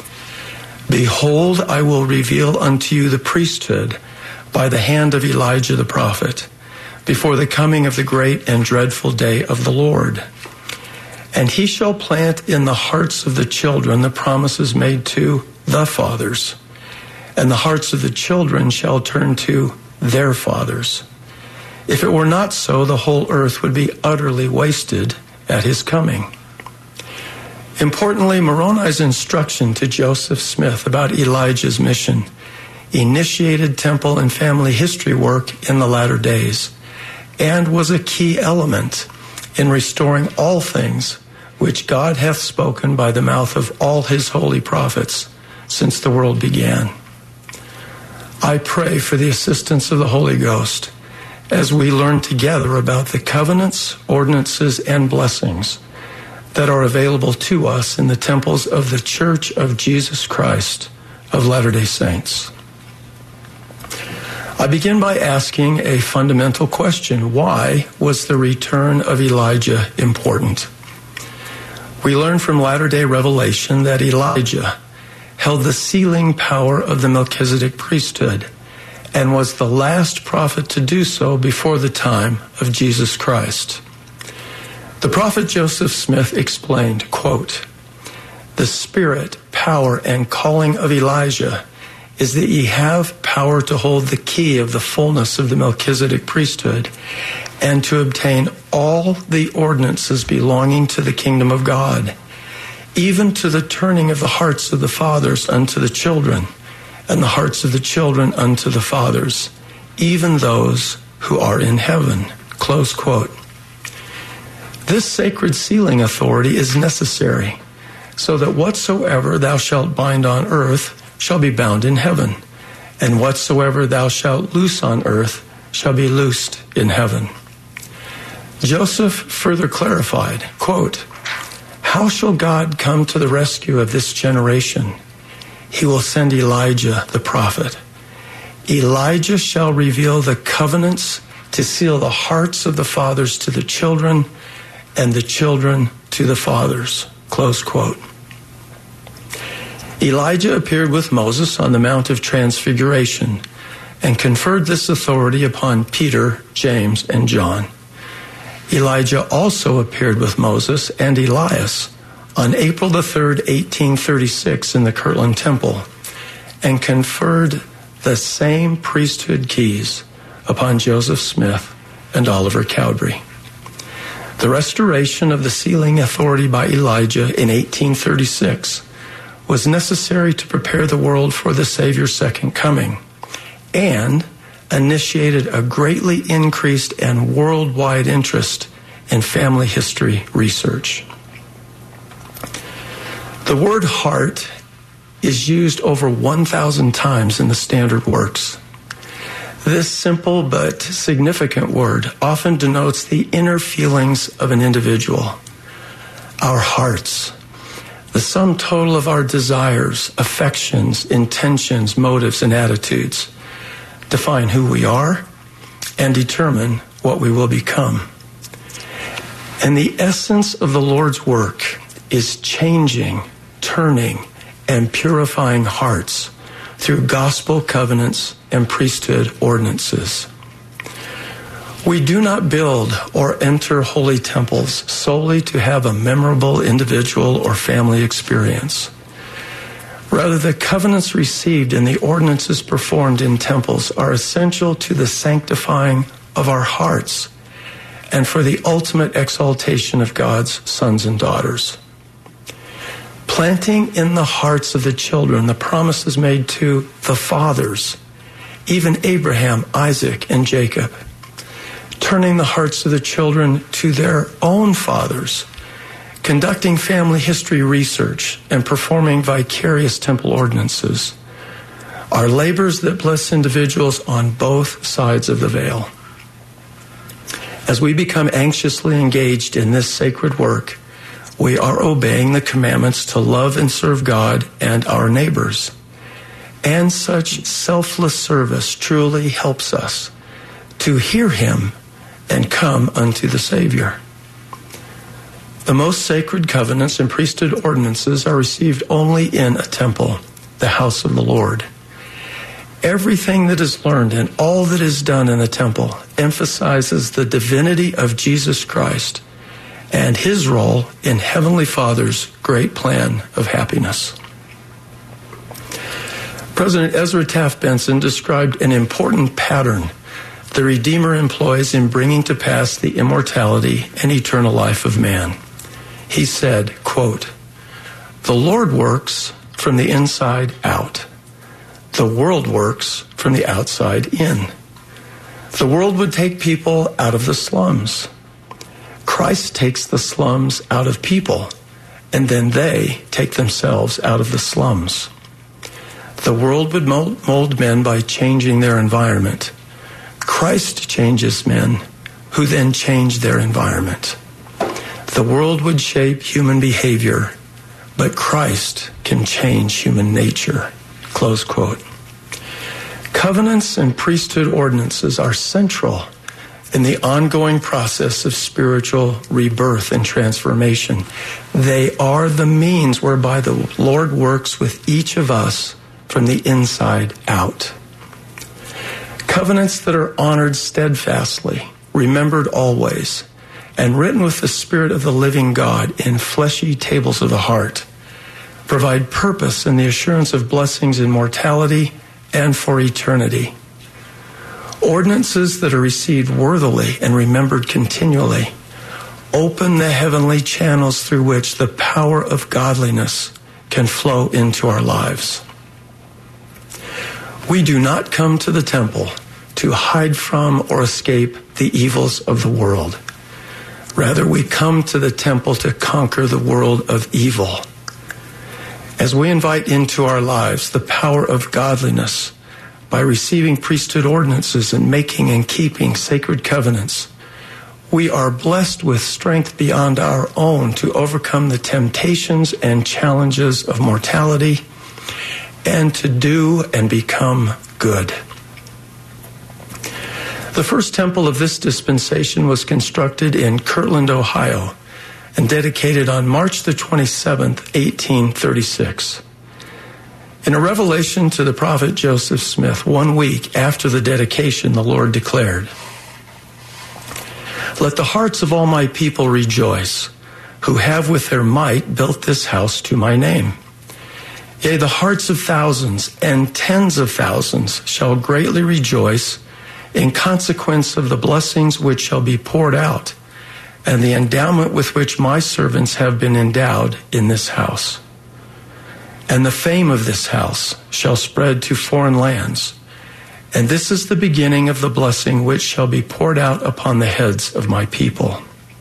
"Behold, I will reveal unto you the priesthood by the hand of Elijah the prophet, before the coming of the great and dreadful day of the Lord. And he shall plant in the hearts of the children the promises made to the fathers, and the hearts of the children shall turn to their fathers. If it were not so, the whole earth would be utterly wasted at his coming." Importantly, Moroni's instruction to Joseph Smith about Elijah's mission initiated temple and family history work in the latter days, and was a key element in restoring all things which God hath spoken by the mouth of all his holy prophets since the world began. I pray for the assistance of the Holy Ghost as we learn together about the covenants, ordinances, and blessings that are available to us in the temples of the Church of Jesus Christ of Latter-day Saints. I begin by asking a fundamental question. Why was the return of Elijah important? We learn from latter-day revelation that Elijah held the sealing power of the Melchizedek priesthood and was the last prophet to do so before the time of Jesus Christ. The prophet Joseph Smith explained, quote, "The spirit, power, and calling of Elijah is that ye have power to hold the key of the fullness of the Melchizedek priesthood and to obtain all the ordinances belonging to the kingdom of God, even to the turning of the hearts of the fathers unto the children, and the hearts of the children unto the fathers, even those who are in heaven." Close quote. This sacred sealing authority is necessary so that whatsoever thou shalt bind on earth shall be bound in heaven, and whatsoever thou shalt loose on earth shall be loosed in heaven. Joseph further clarified, quote, "How shall God come to the rescue of this generation? He will send Elijah the prophet. Elijah shall reveal the covenants to seal the hearts of the fathers to the children and the children to the fathers." Close quote. Elijah appeared with Moses on the Mount of Transfiguration and conferred this authority upon Peter, James, and John. Elijah also appeared with Moses and Elias on April the third, eighteen thirty-six in the Kirtland Temple and conferred the same priesthood keys upon Joseph Smith and Oliver Cowdery. The restoration of the sealing authority by Elijah in eighteen thirty-six was necessary to prepare the world for the Savior's second coming and initiated a greatly increased and worldwide interest in family history research. The word heart is used over one thousand times in the standard works. This simple but significant word often denotes the inner feelings of an individual. Our hearts, the sum total of our desires, affections, intentions, motives, and attitudes, define who we are and determine what we will become. And the essence of the Lord's work is changing, turning, and purifying hearts through gospel covenants and priesthood ordinances. We do not build or enter holy temples solely to have a memorable individual or family experience. Rather, the covenants received and the ordinances performed in temples are essential to the sanctifying of our hearts and for the ultimate exaltation of God's sons and daughters. Planting in the hearts of the children the promises made to the fathers, even Abraham, Isaac, and Jacob. Turning the hearts of the children to their own fathers, conducting family history research, and performing vicarious temple ordinances are labors that bless individuals on both sides of the veil. As we become anxiously engaged in this sacred work, we are obeying the commandments to love and serve God and our neighbors. And such selfless service truly helps us to hear Him and come unto the Savior. The most sacred covenants and priesthood ordinances are received only in a temple, the house of the Lord. Everything that is learned and all that is done in the temple emphasizes the divinity of Jesus Christ and His role in Heavenly Father's great plan of happiness. President Ezra Taft Benson described an important pattern the Redeemer employs in bringing to pass the immortality and eternal life of man. He said, quote, "The Lord works from the inside out. The world works from the outside in. The world would take people out of the slums. Christ takes the slums out of people, and then they take themselves out of the slums. The world would mold men by changing their environment. Christ changes men, who then change their environment. The world would shape human behavior, but Christ can change human nature." Close quote. Covenants and priesthood ordinances are central in the ongoing process of spiritual rebirth and transformation. They are the means whereby the Lord works with each of us from the inside out. Covenants that are honored steadfastly, remembered always, and written with the Spirit of the living God in fleshy tables of the heart, provide purpose and the assurance of blessings in mortality and for eternity. Ordinances that are received worthily and remembered continually open the heavenly channels through which the power of godliness can flow into our lives. We do not come to the temple to hide from or escape the evils of the world. Rather, we come to the temple to conquer the world of evil. As we invite into our lives the power of godliness by receiving priesthood ordinances and making and keeping sacred covenants, we are blessed with strength beyond our own to overcome the temptations and challenges of mortality and to do and become good. The first temple of this dispensation was constructed in Kirtland, Ohio, and dedicated on March the twenty-seventh, eighteen thirty-six. In a revelation to the prophet Joseph Smith, one week after the dedication, the Lord declared, "Let the hearts of all my people rejoice, who have with their might built this house to my name. Yea, the hearts of thousands and tens of thousands shall greatly rejoice in consequence of the blessings which shall be poured out, and the endowment with which my servants have been endowed in this house. And the fame of this house shall spread to foreign lands, and this is the beginning of the blessing which shall be poured out upon the heads of my people."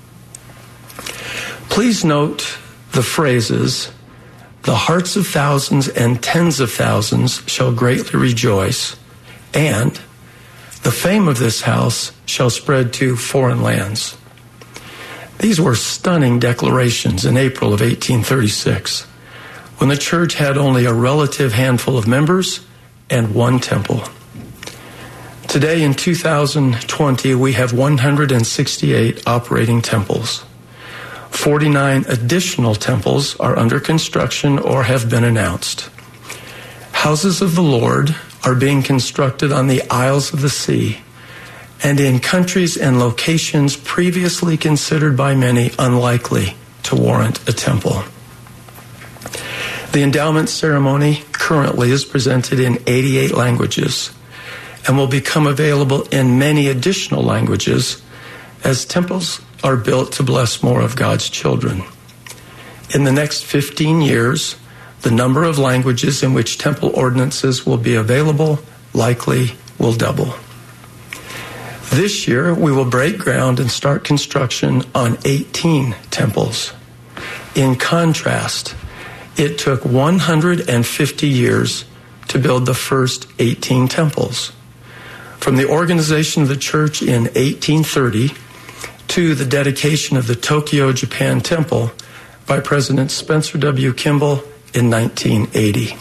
Please note the phrases, "the hearts of thousands and tens of thousands shall greatly rejoice," and "the fame of this house shall spread to foreign lands." These were stunning declarations in April of eighteen thirty-six, when the church had only a relative handful of members and one temple. Today in two thousand twenty, we have one hundred sixty-eight operating temples. forty-nine additional temples are under construction or have been announced. Houses of the Lord are being constructed on the Isles of the Sea, and in countries and locations previously considered by many unlikely to warrant a temple. The endowment ceremony currently is presented in eighty-eight languages and will become available in many additional languages as temples are built to bless more of God's children. In the next fifteen years, the number of languages in which temple ordinances will be available likely will double. This year, we will break ground and start construction on eighteen temples. In contrast, it took one hundred fifty years to build the first eighteen temples. From the organization of the church in eighteen thirty to the dedication of the Tokyo, Japan temple by President Spencer W. Kimball in nineteen eighty.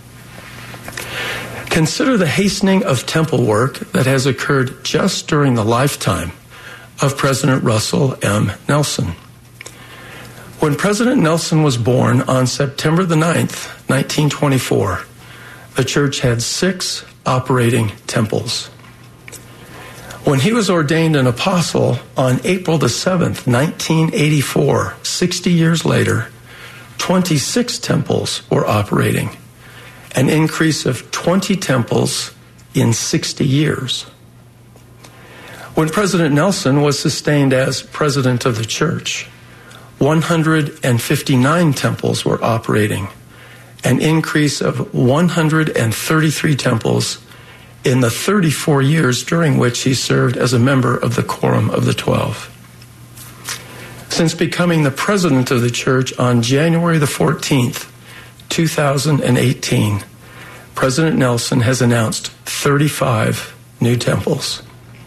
Consider the hastening of temple work that has occurred just during the lifetime of President Russell M. Nelson. When President Nelson was born on September the ninth, nineteen twenty-four, the church had six operating temples. When he was ordained an apostle on April the seventh, nineteen eighty-four, sixty years later, twenty-six temples were operating, an increase of twenty temples in sixty years. When President Nelson was sustained as president of the church, one hundred fifty-nine temples were operating, an increase of one hundred thirty-three temples in the thirty-four years during which he served as a member of the Quorum of the Twelve. Since becoming the president of the church on January the fourteenth, two thousand eighteen, President Nelson has announced thirty-five new temples.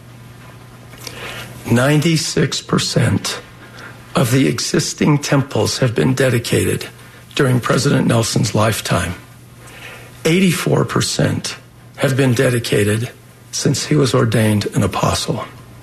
ninety-six percent of the existing temples have been dedicated during President Nelson's lifetime. eighty-four percent have been dedicated since he was ordained an apostle.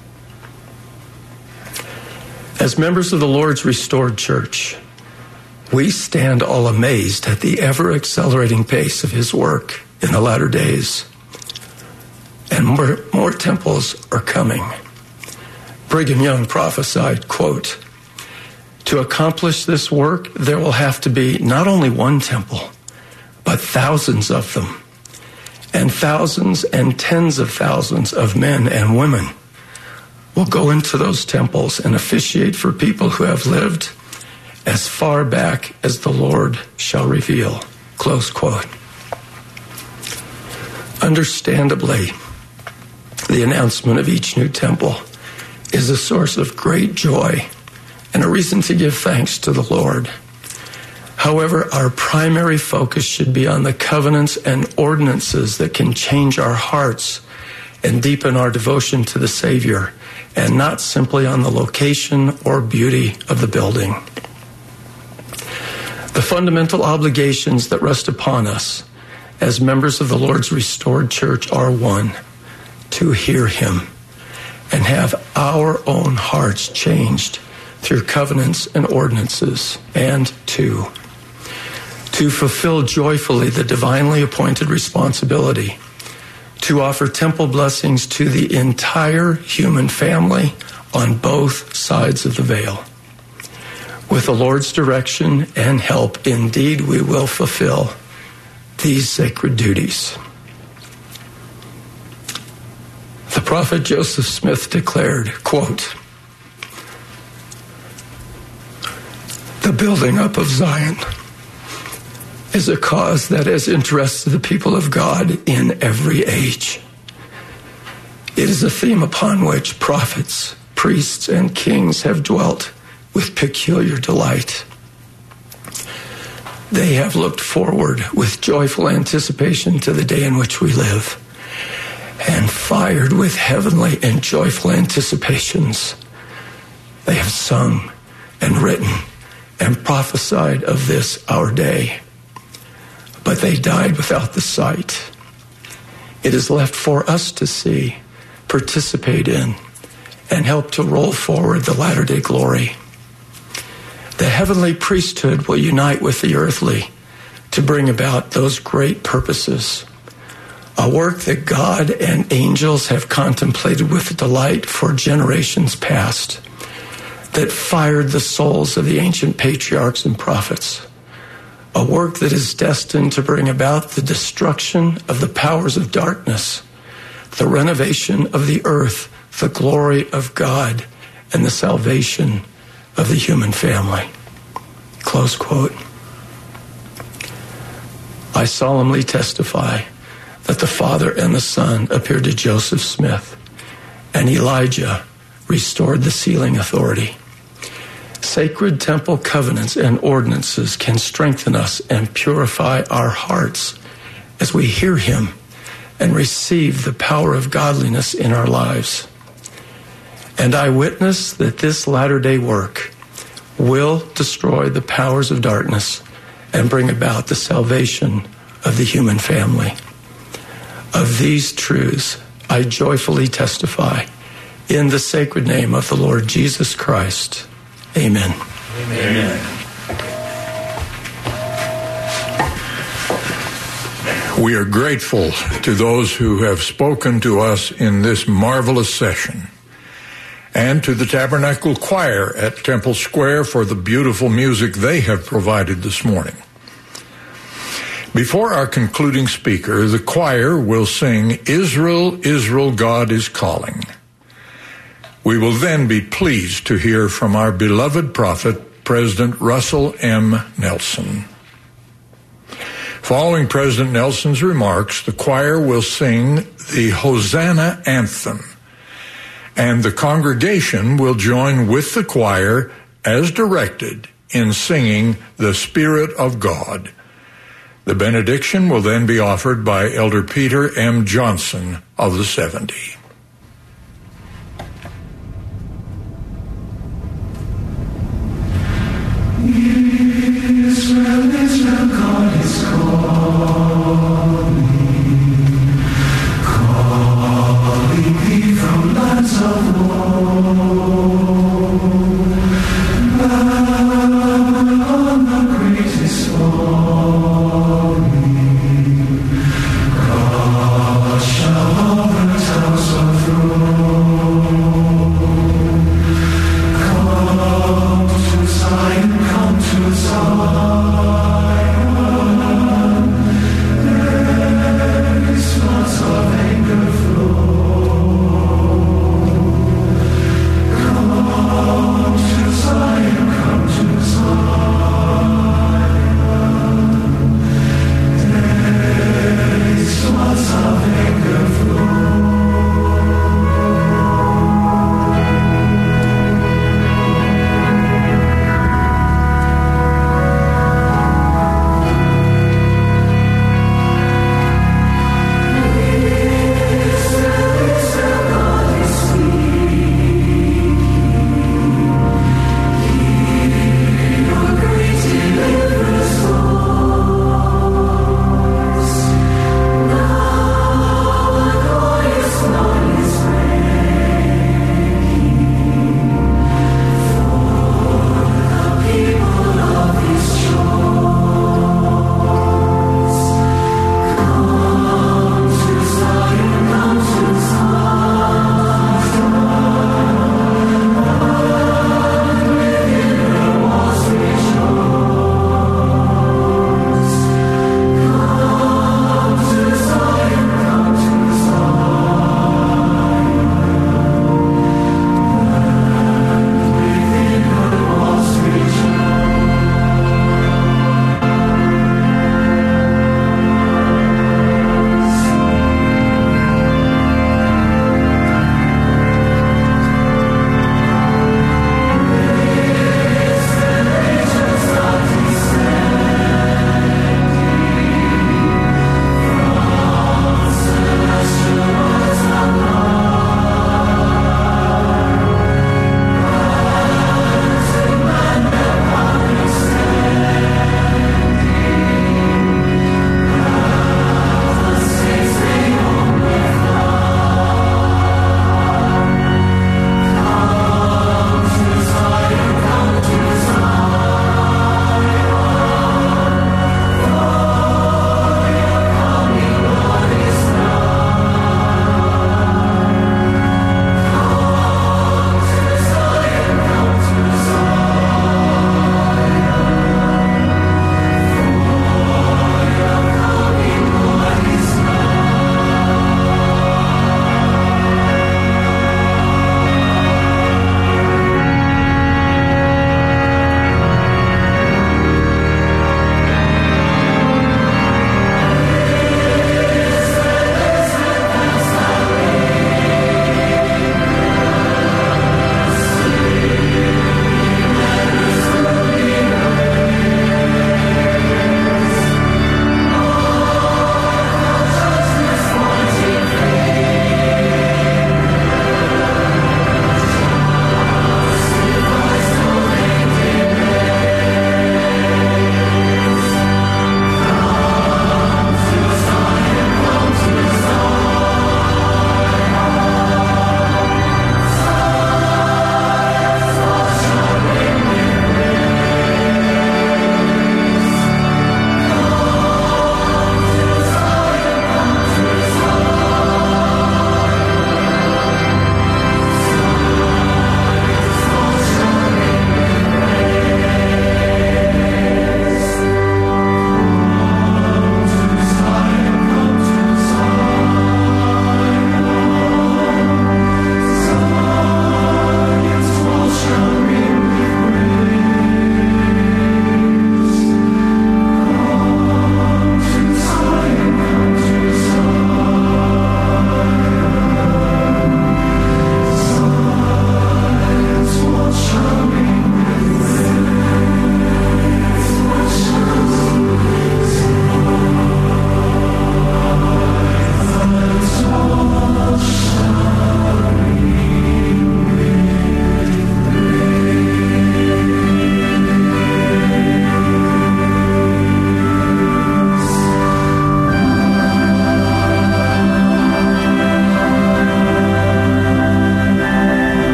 As members of the Lord's restored church, we stand all amazed at the ever-accelerating pace of his work in the latter days. And more, more temples are coming. Brigham Young prophesied, quote, "To accomplish this work, there will have to be not only one temple, but thousands of them, and thousands and tens of thousands of men and women will go into those temples and officiate for people who have lived as far back as the Lord shall reveal." Close quote. Understandably, the announcement of each new temple is a source of great joy and a reason to give thanks to the Lord. However, our primary focus should be on the covenants and ordinances that can change our hearts and deepen our devotion to the Savior, and not simply on the location or beauty of the building. The fundamental obligations that rest upon us as members of the Lord's restored church are, one, to hear him and have our own hearts changed through covenants and ordinances, and two, to fulfill joyfully the divinely appointed responsibility to offer temple blessings to the entire human family on both sides of the veil. With the Lord's direction and help, indeed, we will fulfill these sacred duties. The prophet Joseph Smith declared, quote, "The building up of Zion is a cause that has interested the people of God in every age. It is a theme upon which prophets, priests, and kings have dwelt with peculiar delight. They have looked forward with joyful anticipation to the day in which we live, and fired with heavenly and joyful anticipations, they have sung and written and prophesied of this our day. But they died without the sight. It is left for us to see, participate in, and help to roll forward the latter-day glory. The heavenly priesthood will unite with the earthly to bring about those great purposes. a work that God and angels have contemplated with delight for generations past, that fired the souls of the ancient patriarchs and prophets, a work that is destined to bring about the destruction of the powers of darkness, the renovation of the earth, the glory of God, and the salvation of the human family. Close quote. I solemnly testify that the Father and the Son appeared to Joseph Smith, and Elijah restored the sealing authority. Sacred temple covenants and ordinances can strengthen us and purify our hearts as we hear him and receive the power of godliness in our lives. And I witness that this latter-day work will destroy the powers of darkness and bring about the salvation of the human family. Of these truths, I joyfully testify in the sacred name of the Lord Jesus Christ. Amen. Amen. We are grateful to those who have spoken to us in this marvelous session, and to the Tabernacle Choir at Temple Square for the beautiful music they have provided this morning. Before our concluding speaker, the choir will sing, "Israel, Israel, God is Calling." We will then be pleased to hear from our beloved prophet, President Russell M. Nelson. Following President Nelson's remarks, the choir will sing the Hosanna Anthem, and the congregation will join with the choir as directed in singing the Spirit of God. The benediction will then be offered by Elder Peter M. Johnson of the seventy. Israel, Israel, God is calling, calling thee from lands of woe. Babylon the great is falling, God shall overthrow.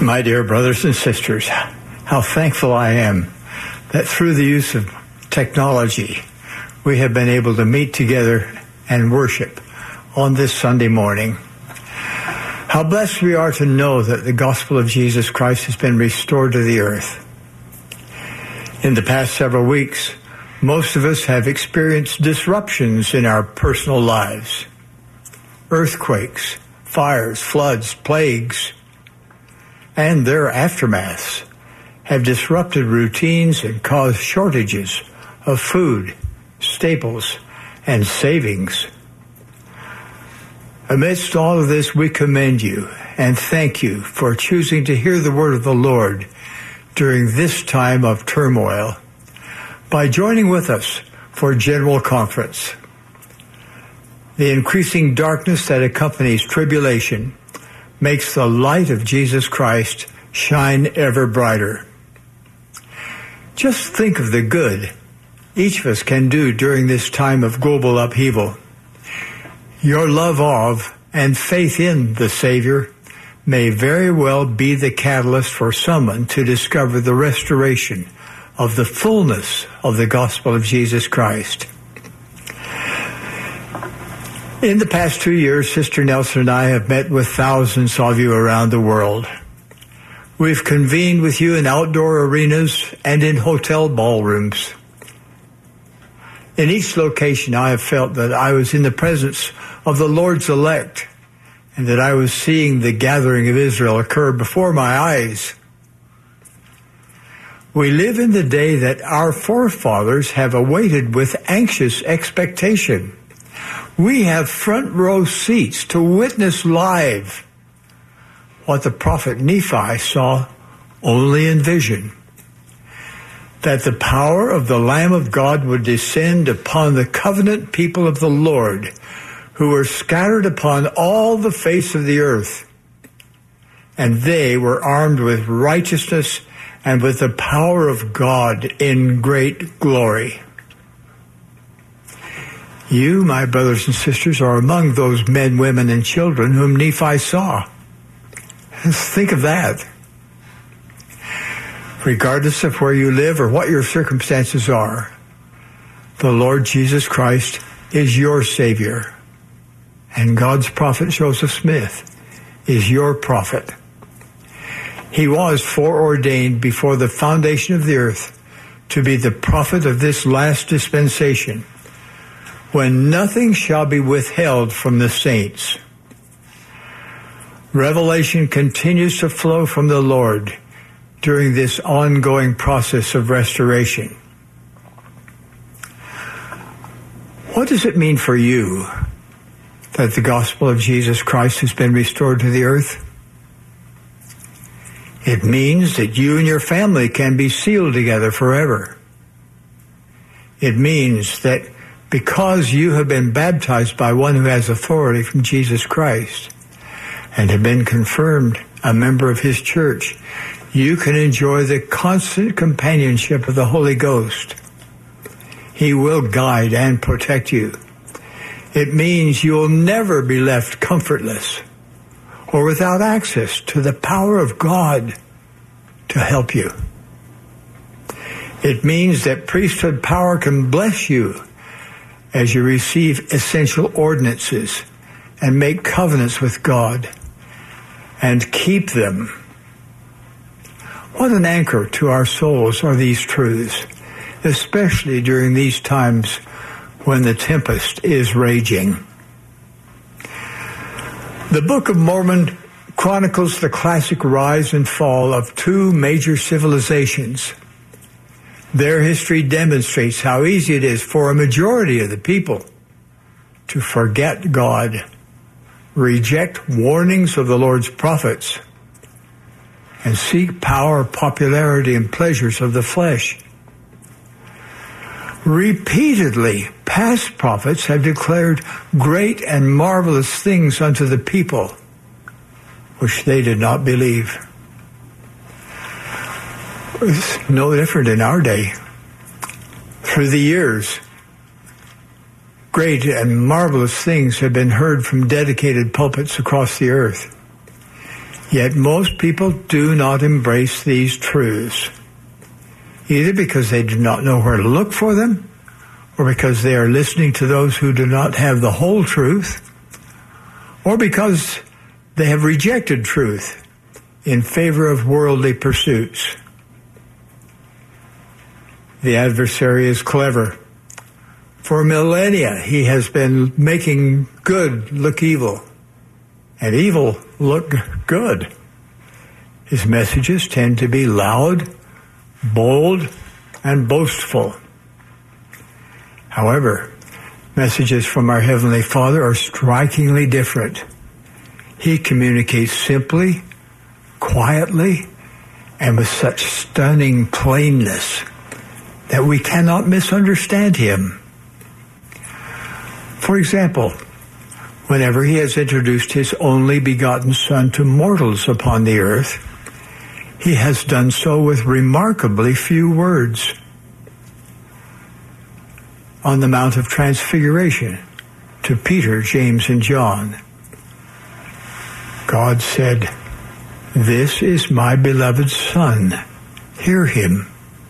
My dear brothers and sisters, how thankful I am that through the use of technology, we have been able to meet together and worship on this Sunday morning. How blessed we are to know that the gospel of Jesus Christ has been restored to the earth. In the past several weeks, most of us have experienced disruptions in our personal lives. Earthquakes, fires, floods, plagues, and their aftermaths have disrupted routines and caused shortages of food, staples, and savings. Amidst all of this, we commend you and thank you for choosing to hear the word of the Lord during this time of turmoil by joining with us for General Conference. The increasing darkness that accompanies tribulation makes the light of Jesus Christ shine ever brighter. Just think of the good each of us can do during this time of global upheaval. Your love of and faith in the Savior may very well be the catalyst for someone to discover the restoration of the fullness of the gospel of Jesus Christ. In the past two years, Sister Nelson and I have met with thousands of you around the world. We've convened with you in outdoor arenas and in hotel ballrooms. In each location, I have felt that I was in the presence of the Lord's elect and that I was seeing the gathering of Israel occur before my eyes. We live in the day that our forefathers have awaited with anxious expectation. We have front row seats to witness live what the prophet Nephi saw only in vision, that the power of the Lamb of God would descend upon the covenant people of the Lord, who were scattered upon all the face of the earth, and they were armed with righteousness and with the power of God in great glory. You, my brothers and sisters, are among those men, women, and children whom Nephi saw. Think of that. Regardless of where you live or what your circumstances are, the Lord Jesus Christ is your Savior, and God's prophet Joseph Smith is your prophet. He was foreordained before the foundation of the earth to be the prophet of this last dispensation, when nothing shall be withheld from the saints. Revelation continues to flow from the Lord during this ongoing process of restoration. What does it mean for you that the gospel of Jesus Christ has been restored to the earth? It means that you and your family can be sealed together forever. It means that because you have been baptized by one who has authority from Jesus Christ and have been confirmed a member of his church, you can enjoy the constant companionship of the Holy Ghost. He will guide and protect you. It means you'll never be left comfortless or without access to the power of God to help you. It means that priesthood power can bless you as you receive essential ordinances and make covenants with God and keep them. What an anchor to our souls are these truths, especially during these times when the tempest is raging. The Book of Mormon chronicles the classic rise and fall of two major civilizations. Their history demonstrates how easy it is for a majority of the people to forget God, reject warnings of the Lord's prophets, and seek power, popularity, and pleasures of the flesh. Repeatedly, past prophets have declared great and marvelous things unto the people, which they did not believe. It's no different in our day. Through the years, great and marvelous things have been heard from dedicated pulpits across the earth. Yet most people do not embrace these truths, either because they do not know where to look for them, or because they are listening to those who do not have the whole truth, or because they have rejected truth in favor of worldly pursuits. The adversary is clever. For millennia, he has been making good look evil, and evil look good. His messages tend to be loud, bold, and boastful. However, messages from our Heavenly Father are strikingly different. He communicates simply, quietly, and with such stunning plainness that we cannot misunderstand him. For example, whenever he has introduced his only begotten Son to mortals upon the earth, he has done so with remarkably few words. On the Mount of Transfiguration, to Peter, James, and John, God said, "This is my beloved Son. Hear him."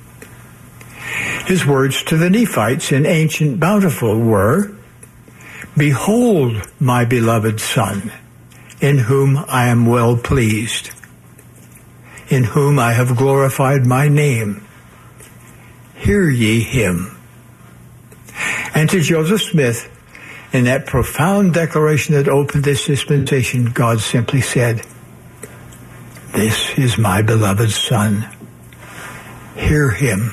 His words to the Nephites in ancient Bountiful were, "Behold my beloved Son, in whom I am well pleased, in whom I have glorified my name. Hear ye him." And to Joseph Smith, in that profound declaration that opened this dispensation, God simply said, "This is my beloved Son. Hear him."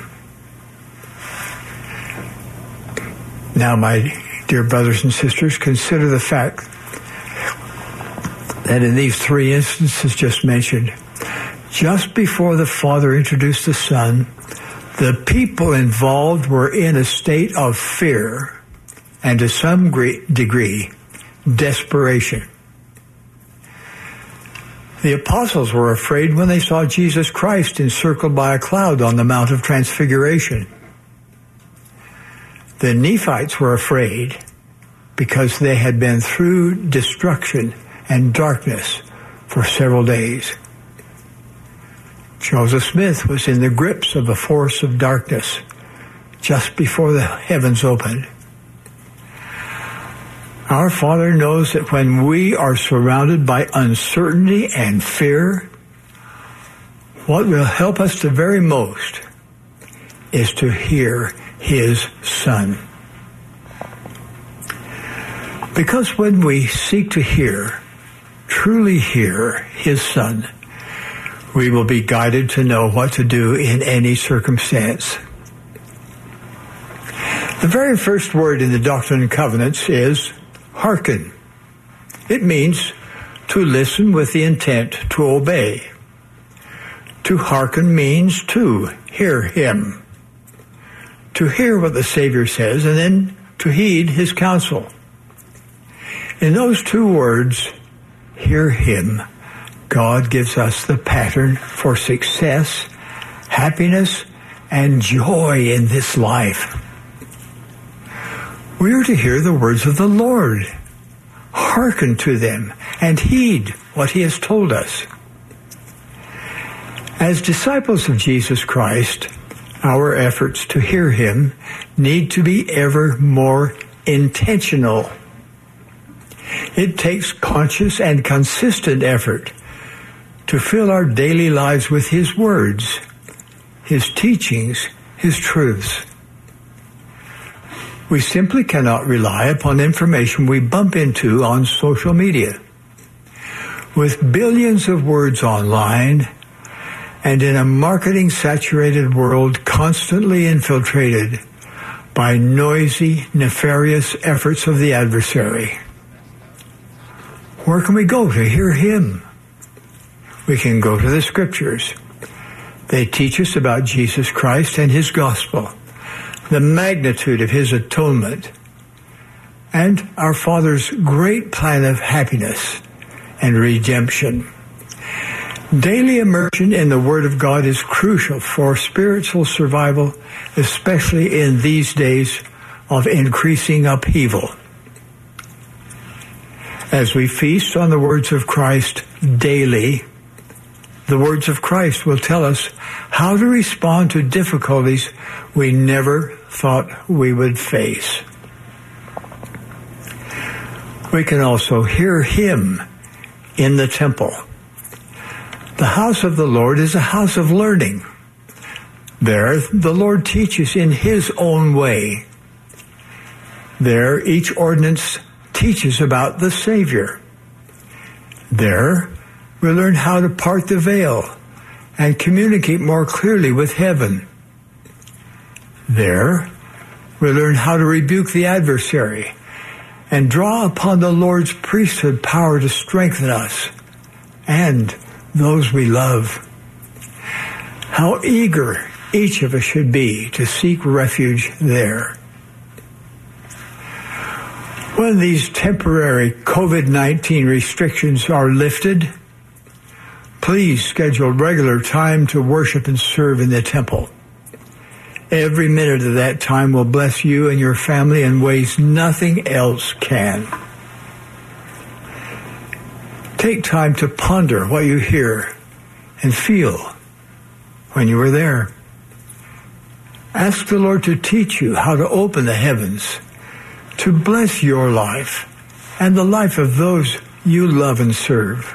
Now, my dear brothers and sisters, consider the fact that in these three instances just mentioned, just before the Father introduced the Son, the people involved were in a state of fear and, to some degree, desperation. The apostles were afraid when they saw Jesus Christ encircled by a cloud on the Mount of Transfiguration. The Nephites were afraid because they had been through destruction and darkness for several days. Joseph Smith was in the grips of a force of darkness just before the heavens opened. Our Father knows that when we are surrounded by uncertainty and fear, what will help us the very most is to hear his Son. Because when we seek to hear, truly hear his Son, we will be guided to know what to do in any circumstance. The very first word in the Doctrine and Covenants is hearken. It means to listen with the intent to obey. To hearken means to hear him. To hear what the Savior says and then to heed his counsel. In those two words, hear him, God gives us the pattern for success, happiness, and joy in this life. We are to hear the words of the Lord, hearken to them, and heed what he has told us. As disciples of Jesus Christ, our efforts to hear him need to be ever more intentional. It takes conscious and consistent effort to fill our daily lives with his words, his teachings, his truths. We simply cannot rely upon information we bump into on social media. With billions of words online, and in a marketing-saturated world constantly infiltrated by noisy, nefarious efforts of the adversary, where can we go to hear him? We can go to the Scriptures. They teach us about Jesus Christ and his gospel, the magnitude of his atonement, and our Father's great plan of happiness and redemption. Daily immersion in the Word of God is crucial for spiritual survival, especially in these days of increasing upheaval. As we feast on the words of Christ daily, The words of Christ will tell us how to respond to difficulties we never thought we would face. We can also hear Him in the temple. The house of the Lord is a house of learning. There, the Lord teaches in His own way. There, each ordinance teaches about the Savior. There, we learn how to part the veil and communicate more clearly with heaven. There, we learn how to rebuke the adversary and draw upon the Lord's priesthood power to strengthen us and those we love. How eager each of us should be to seek refuge there. When these temporary covid nineteen restrictions are lifted, please schedule regular time to worship and serve in the temple. Every minute of that time will bless you and your family in ways nothing else can. Take time to ponder what you hear and feel when you are there. Ask the Lord to teach you how to open the heavens, to bless your life and the life of those you love and serve.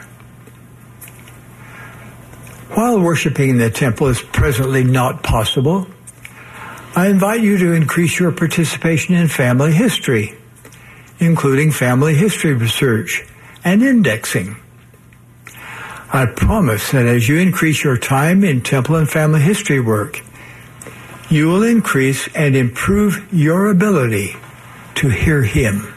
While worshiping in the temple is presently not possible, I invite you to increase your participation in family history, including family history research and indexing. I promise that as you increase your time in temple and family history work, you will increase and improve your ability to hear Him.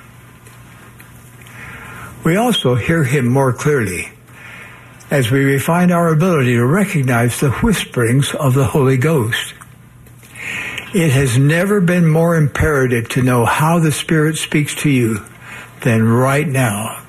We also hear Him more clearly as we refine our ability to recognize the whisperings of the Holy Ghost. It has never been more imperative to know how the Spirit speaks to you than right now.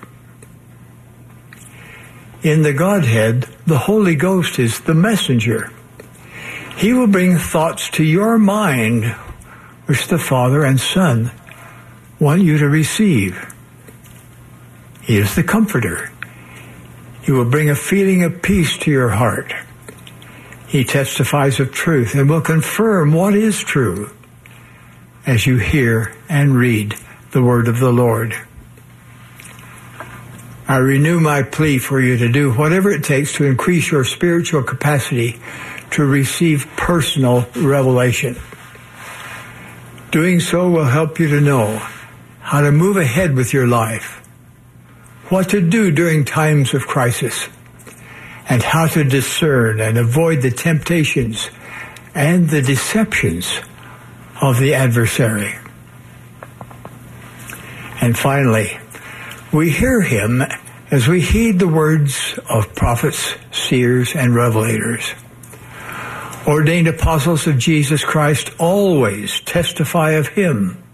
In the Godhead, the Holy Ghost is the messenger. He will bring thoughts to your mind which the Father and Son want you to receive. He is the Comforter. He will bring a feeling of peace to your heart. He testifies of truth and will confirm what is true as you hear and read the word of the Lord. I renew my plea for you to do whatever it takes to increase your spiritual capacity to receive personal revelation. Doing so will help you to know how to move ahead with your life, what to do during times of crisis, and how to discern and avoid the temptations and the deceptions of the adversary. And finally, we hear Him as we heed the words of prophets, seers, and revelators. Ordained apostles of Jesus Christ always testify of Him.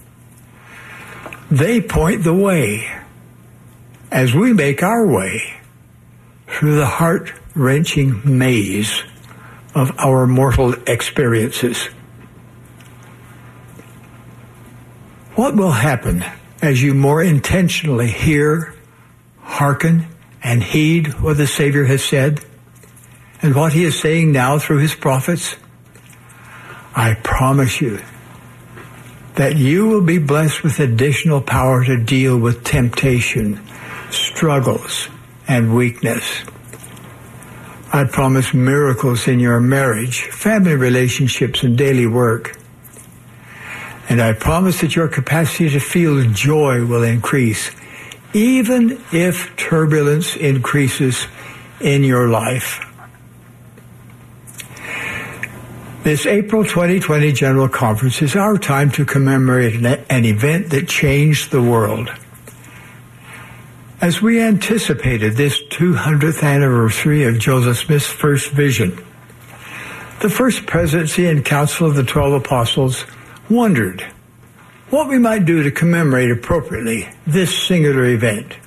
They point the way as we make our way through the heart-wrenching maze of our mortal experiences. What will happen as you more intentionally hear, hearken, and heed what the Savior has said and what He is saying now through His prophets? I promise you that you will be blessed with additional power to deal with temptation, struggles, and weakness. I promise miracles in your marriage, family relationships, and daily work. And I promise that your capacity to feel joy will increase, even if turbulence increases in your life. This April twenty twenty General Conference is our time to commemorate an event that changed the world. As we anticipated this two hundredth anniversary of Joseph Smith's first vision, the First Presidency and Council of the Twelve Apostles wondered what we might do to commemorate appropriately this singular event.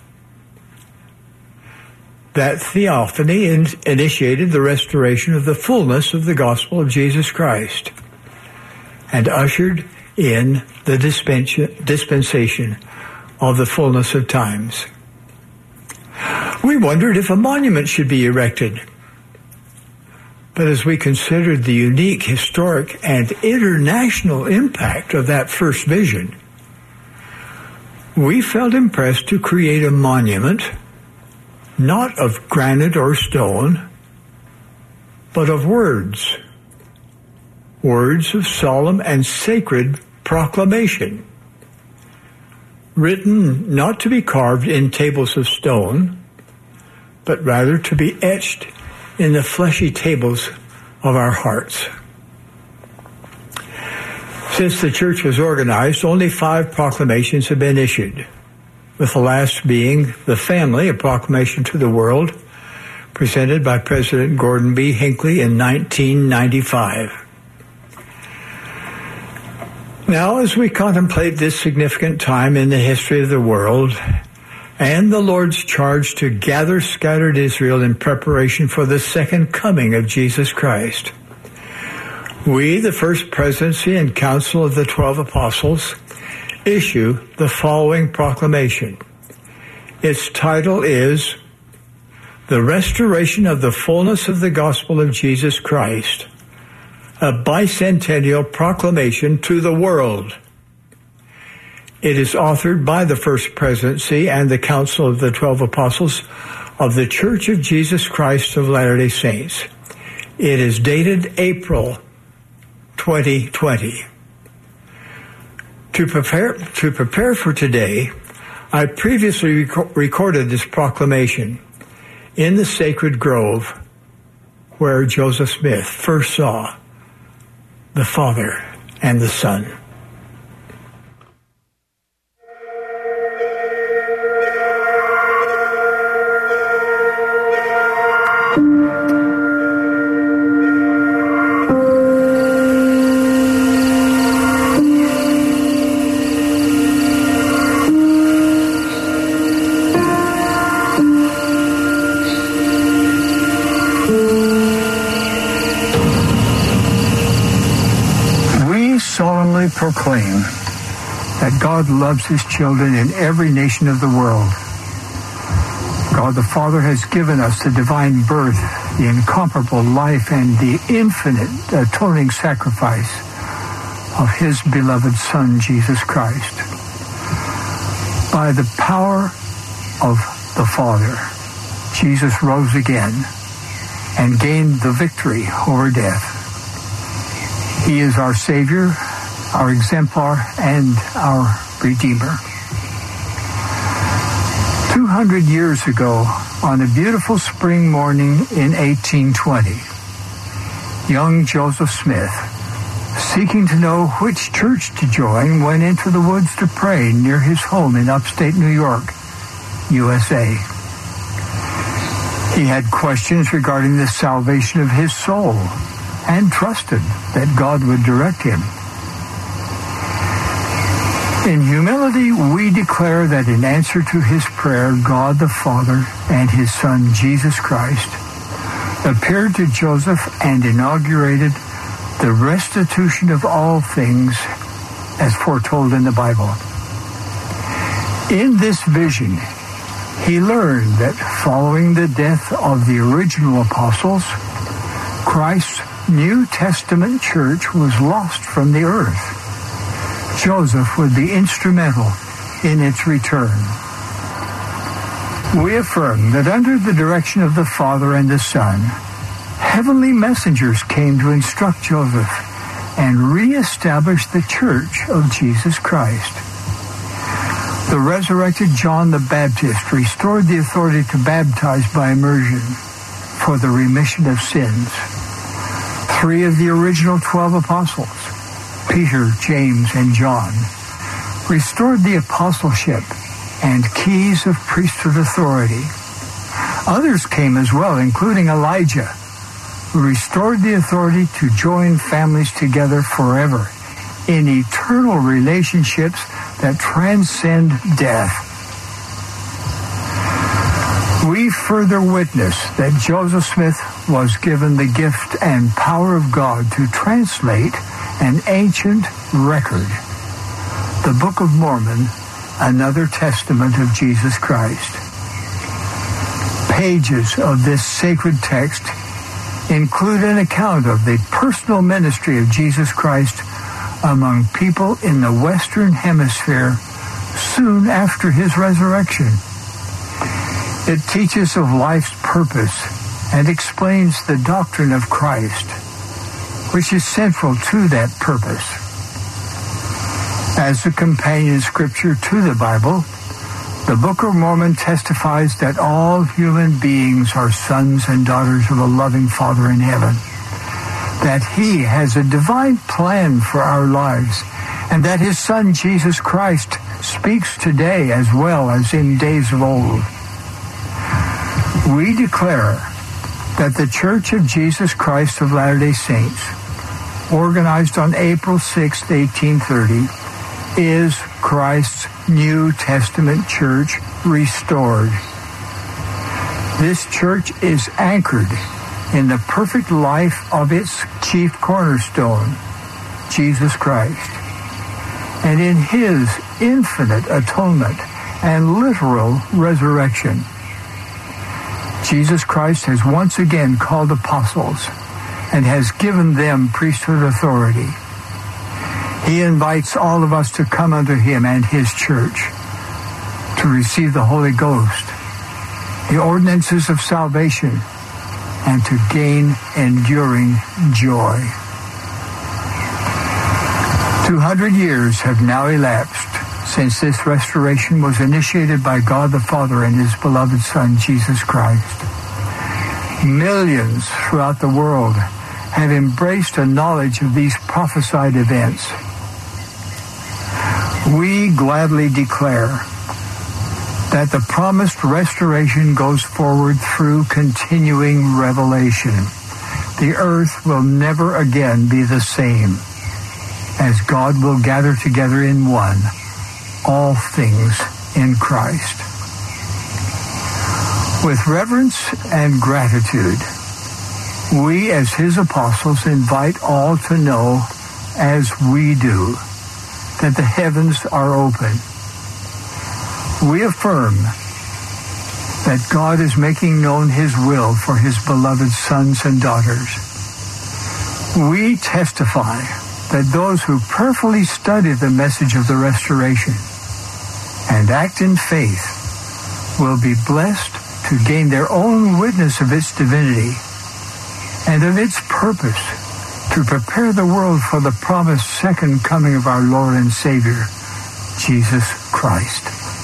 That theophany in- initiated the restoration of the fullness of the gospel of Jesus Christ and ushered in the dispensa- dispensation of the fullness of times. We wondered if a monument should be erected But as we considered the unique historic and international impact of that first vision, we felt impressed to create a monument, not of granite or stone, but of words, words of solemn and sacred proclamation, written not to be carved in tables of stone, but rather to be etched in the fleshy tables of our hearts. Since the church was organized, only five proclamations have been issued, with the last being the Family, a proclamation to the world, presented by President Gordon B. Hinckley in nineteen ninety-five. Now, as we contemplate this significant time in the history of the world and the Lord's charge to gather scattered Israel in preparation for the second coming of Jesus Christ, we, the First Presidency and Council of the Twelve Apostles, issue the following proclamation. Its title is The Restoration of the Fullness of the Gospel of Jesus Christ, a bicentennial proclamation to the world. It is authored by the First Presidency and the Council of the Twelve Apostles of the Church of Jesus Christ of Latter-day Saints. It is dated April twenty twenty. To prepare, to prepare for today, I previously rec- recorded this proclamation in the sacred grove where Joseph Smith first saw the Father and the Son. Proclaim that God loves his children in every nation of the world. God the Father has given us the divine birth, the incomparable life, and the infinite atoning sacrifice of his beloved Son, Jesus Christ. By the power of the Father, Jesus rose again and gained the victory over death. He is our Savior, our exemplar, and our Redeemer. Two hundred years ago, on a beautiful spring morning in eighteen twenty, young Joseph Smith, seeking to know which church to join, went into the woods to pray near his home in upstate New York, U S A. He had questions regarding the salvation of his soul and trusted that God would direct him. In humility, we declare that in answer to his prayer, God the Father and his Son, Jesus Christ, appeared to Joseph and inaugurated the restitution of all things as foretold in the Bible. In this vision, he learned that following the death of the original apostles, Christ's New Testament church was lost from the earth. Joseph would be instrumental in its return. We affirm that under the direction of the Father and the Son, heavenly messengers came to instruct Joseph and reestablish the church of Jesus Christ. The resurrected John the Baptist restored the authority to baptize by immersion for the remission of sins. Three of the original twelve apostles, Peter, James, and John, restored the apostleship and keys of priesthood authority. Others came as well, including Elijah, who restored the authority to join families together forever in eternal relationships that transcend death. We further witness that Joseph Smith was given the gift and power of God to translate an ancient record, the Book of Mormon, another testament of Jesus Christ. Pages of this sacred text include an account of the personal ministry of Jesus Christ among people in the Western Hemisphere soon after his resurrection. It teaches of life's purpose and explains the doctrine of Christ, which is central to that purpose. As a companion scripture to the Bible, the Book of Mormon testifies that all human beings are sons and daughters of a loving Father in heaven, that he has a divine plan for our lives, and that his Son, Jesus Christ, speaks today as well as in days of old. We declare that the Church of Jesus Christ of Latter-day Saints, organized on April sixth, eighteen thirty, is Christ's New Testament church restored. This church is anchored in the perfect life of its chief cornerstone, Jesus Christ, and in his infinite atonement and literal resurrection. Jesus Christ has once again called apostles and has given them priesthood authority. He invites all of us to come unto him and his church to receive the Holy Ghost, the ordinances of salvation, and to gain enduring joy. Two hundred years have now elapsed since this restoration was initiated by God the Father and his beloved Son, Jesus Christ. Millions throughout the world have embraced a knowledge of these prophesied events. We gladly declare that the promised restoration goes forward through continuing revelation. The earth will never again be the same, as God will gather together in one all things in Christ. With reverence and gratitude, we as his apostles invite all to know, as we do, that the heavens are open. We affirm that God is making known his will for his beloved sons and daughters. We testify that those who prayerfully study the message of the restoration and act in faith will be blessed to gain their own witness of its divinity and of its purpose to prepare the world for the promised second coming of our Lord and Savior, Jesus Christ.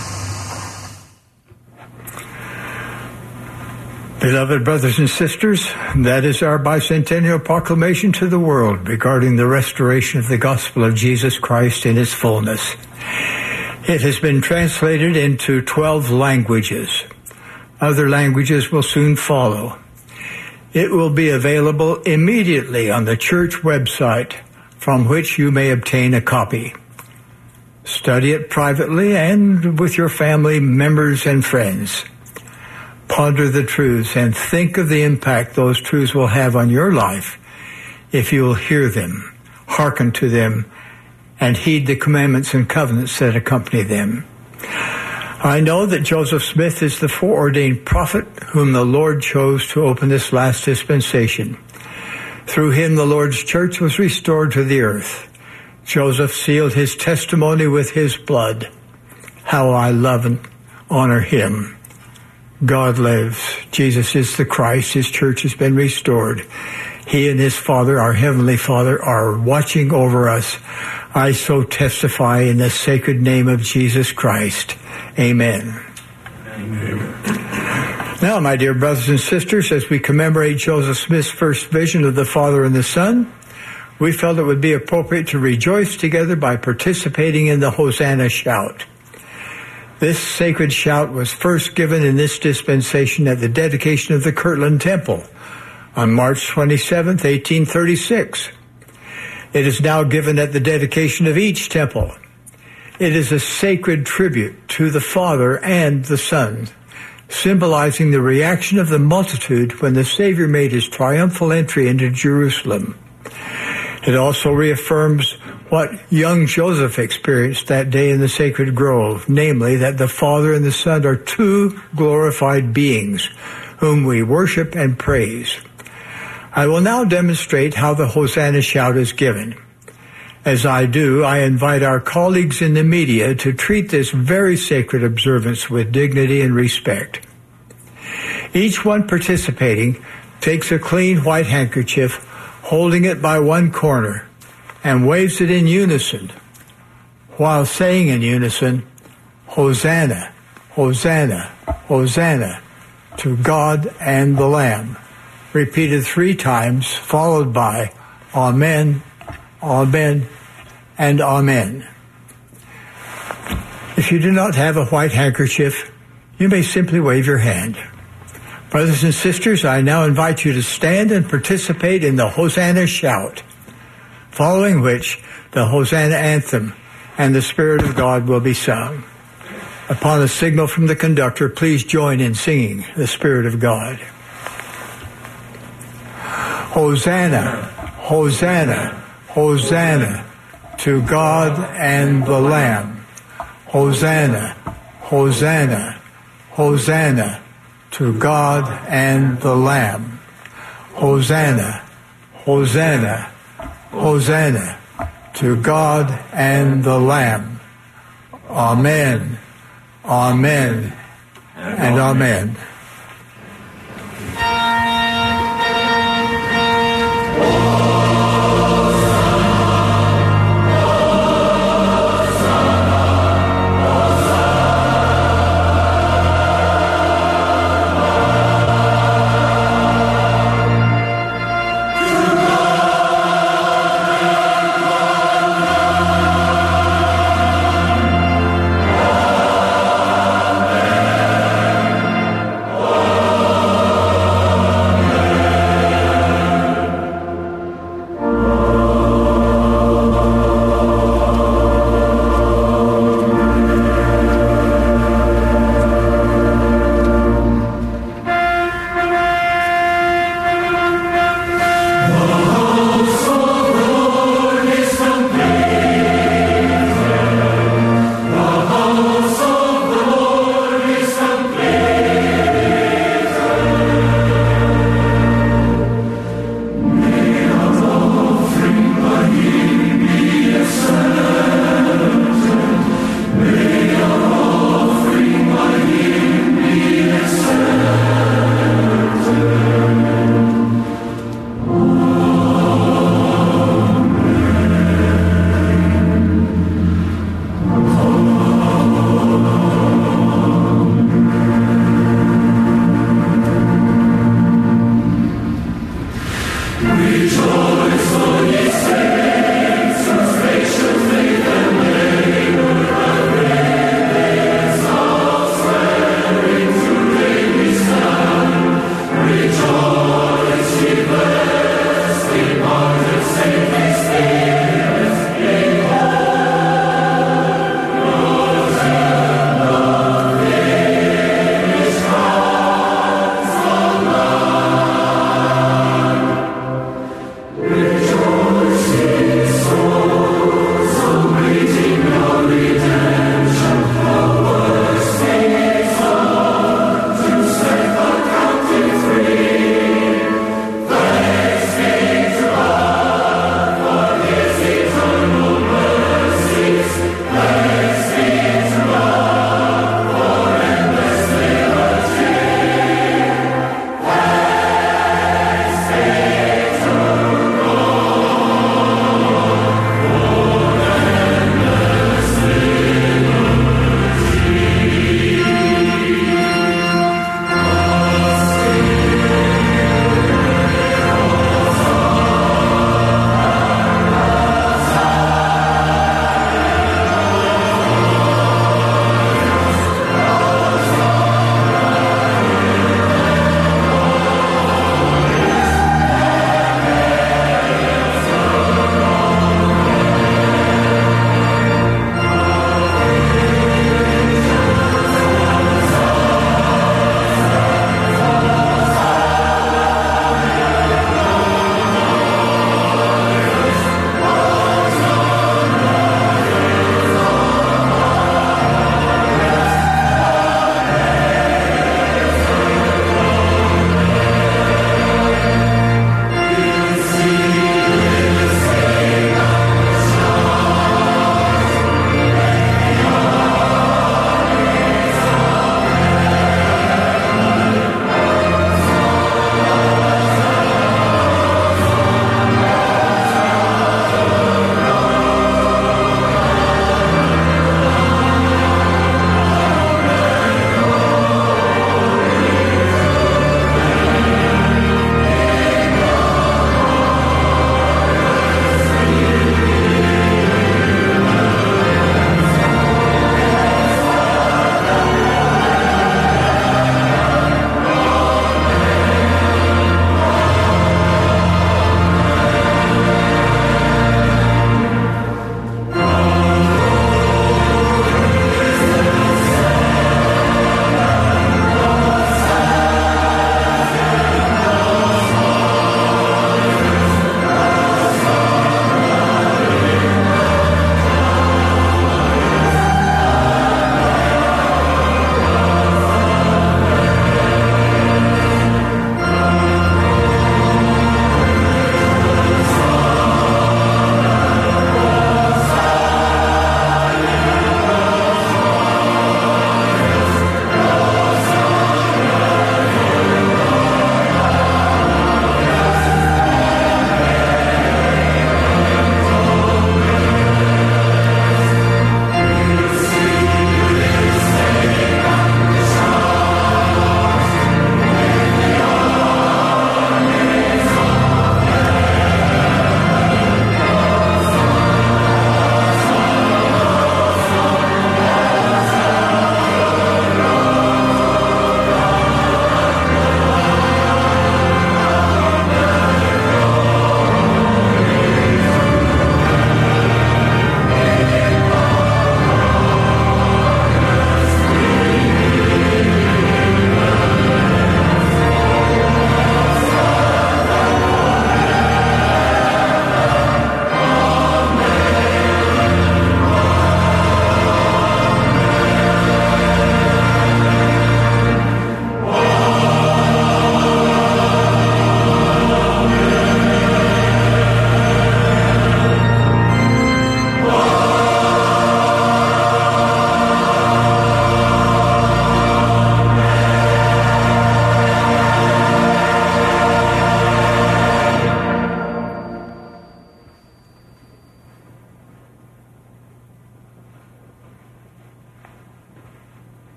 Beloved brothers and sisters, that is our bicentennial proclamation to the world regarding the restoration of the gospel of Jesus Christ in its fullness. It has been translated into twelve languages. Other languages will soon follow. It will be available immediately on the church website, from which you may obtain a copy. Study it privately and with your family members and friends. Ponder the truths and think of the impact those truths will have on your life if you will hear them, hearken to them, and heed the commandments and covenants that accompany them. I know that Joseph Smith is the foreordained prophet whom the Lord chose to open this last dispensation. Through him the Lord's church was restored to the earth. Joseph sealed his testimony with his blood. How I love and honor him. God lives. Jesus is the Christ. His church has been restored. He and his Father, our Heavenly Father, are watching over us. I so testify in the sacred name of Jesus Christ. Amen. Amen. Now, my dear brothers and sisters, as we commemorate Joseph Smith's first vision of the Father and the Son, we felt it would be appropriate to rejoice together by participating in the Hosanna shout. This sacred shout was first given in this dispensation at the dedication of the Kirtland Temple on March twenty-seventh, eighteen thirty-six. It is now given at the dedication of each temple. It is a sacred tribute to the Father and the Son, symbolizing the reaction of the multitude when the Savior made his triumphal entry into Jerusalem. It also reaffirms what young Joseph experienced that day in the sacred grove, namely that the Father and the Son are two glorified beings whom we worship and praise. I will now demonstrate how the Hosanna shout is given. As I do, I invite our colleagues in the media to treat this very sacred observance with dignity and respect. Each one participating takes a clean white handkerchief, holding it by one corner, and waves it in unison, while saying in unison, Hosanna, Hosanna, Hosanna, to God and the Lamb, repeated three times, followed by Amen, Amen, and Amen. If you do not have a white handkerchief, you may simply wave your hand. Brothers and sisters, I now invite you to stand and participate in the Hosanna shout, following which the Hosanna anthem and the Spirit of God will be sung. Upon a signal from the conductor, please join in singing the Spirit of God. Hosanna, Hosanna, Hosanna, to God and the Lamb. Hosanna, Hosanna, Hosanna, to God and the Lamb. Hosanna, Hosanna, Hosanna, to God and the Lamb. Amen, amen, and amen.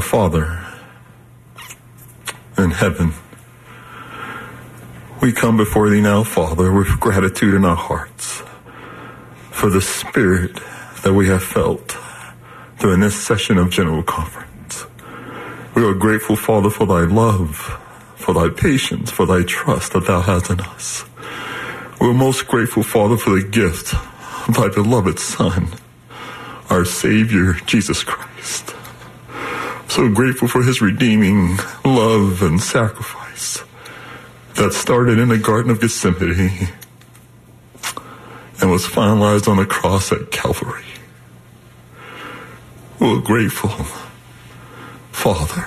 Father in heaven, we come before thee now, Father, with gratitude in our hearts for the spirit that we have felt during this session of General Conference. We are grateful, Father, for thy love, for thy patience, for thy trust that thou hast in us. We are most grateful, Father, for the gift of thy beloved Son, our Savior, Jesus Christ. So grateful for his redeeming love and sacrifice that started in the Garden of Gethsemane and was finalized on the cross at Calvary. We're grateful, Father,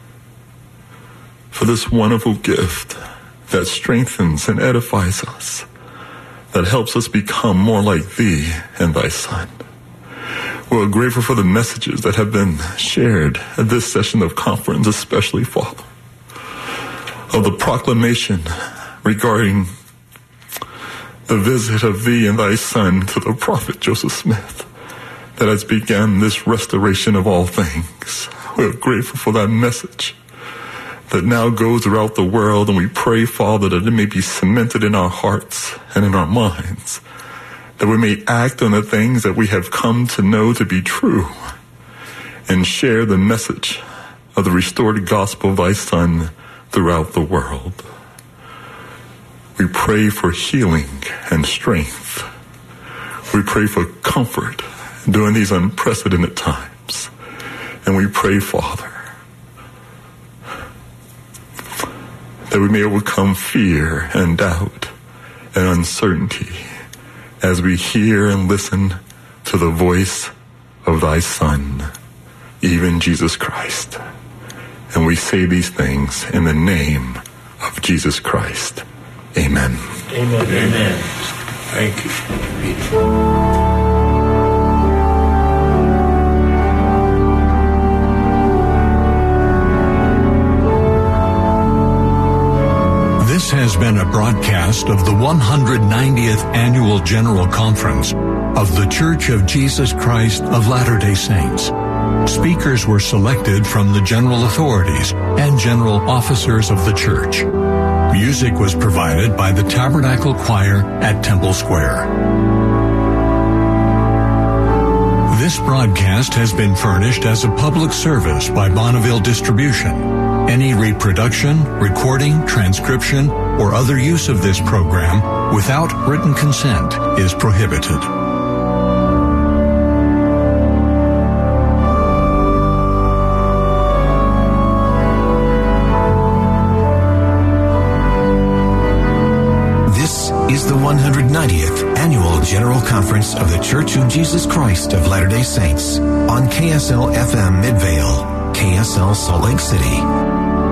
for this wonderful gift that strengthens and edifies us, that helps us become more like thee and thy Son. We're grateful for the messages that have been shared at this session of conference, especially, Father, of the proclamation regarding the visit of thee and thy Son to the prophet Joseph Smith that has begun this restoration of all things. We're grateful for that message that now goes throughout the world, and we pray, Father, that it may be cemented in our hearts and in our minds, that we may act on the things that we have come to know to be true and share the message of the restored gospel of thy Son throughout the world. We pray for healing and strength. We pray for comfort during these unprecedented times. And we pray, Father, that we may overcome fear and doubt and uncertainty as we hear and listen to the voice of thy Son, even Jesus Christ. And we say these things in the name of Jesus Christ. Amen. Amen. Amen. Thank you. This has been a broadcast of the one hundred ninetieth Annual General Conference of The Church of Jesus Christ of Latter-day Saints. Speakers were selected from the general authorities and general officers of the church. Music was provided by the Tabernacle Choir at Temple Square. This broadcast has been furnished as a public service by Bonneville Distribution. Any reproduction, recording, transcription, or other use of this program without written consent is prohibited. This is the one hundred ninetieth Annual General Conference of the Church of Jesus Christ of Latter-day Saints on K S L F M Midvale, K S L Salt Lake City.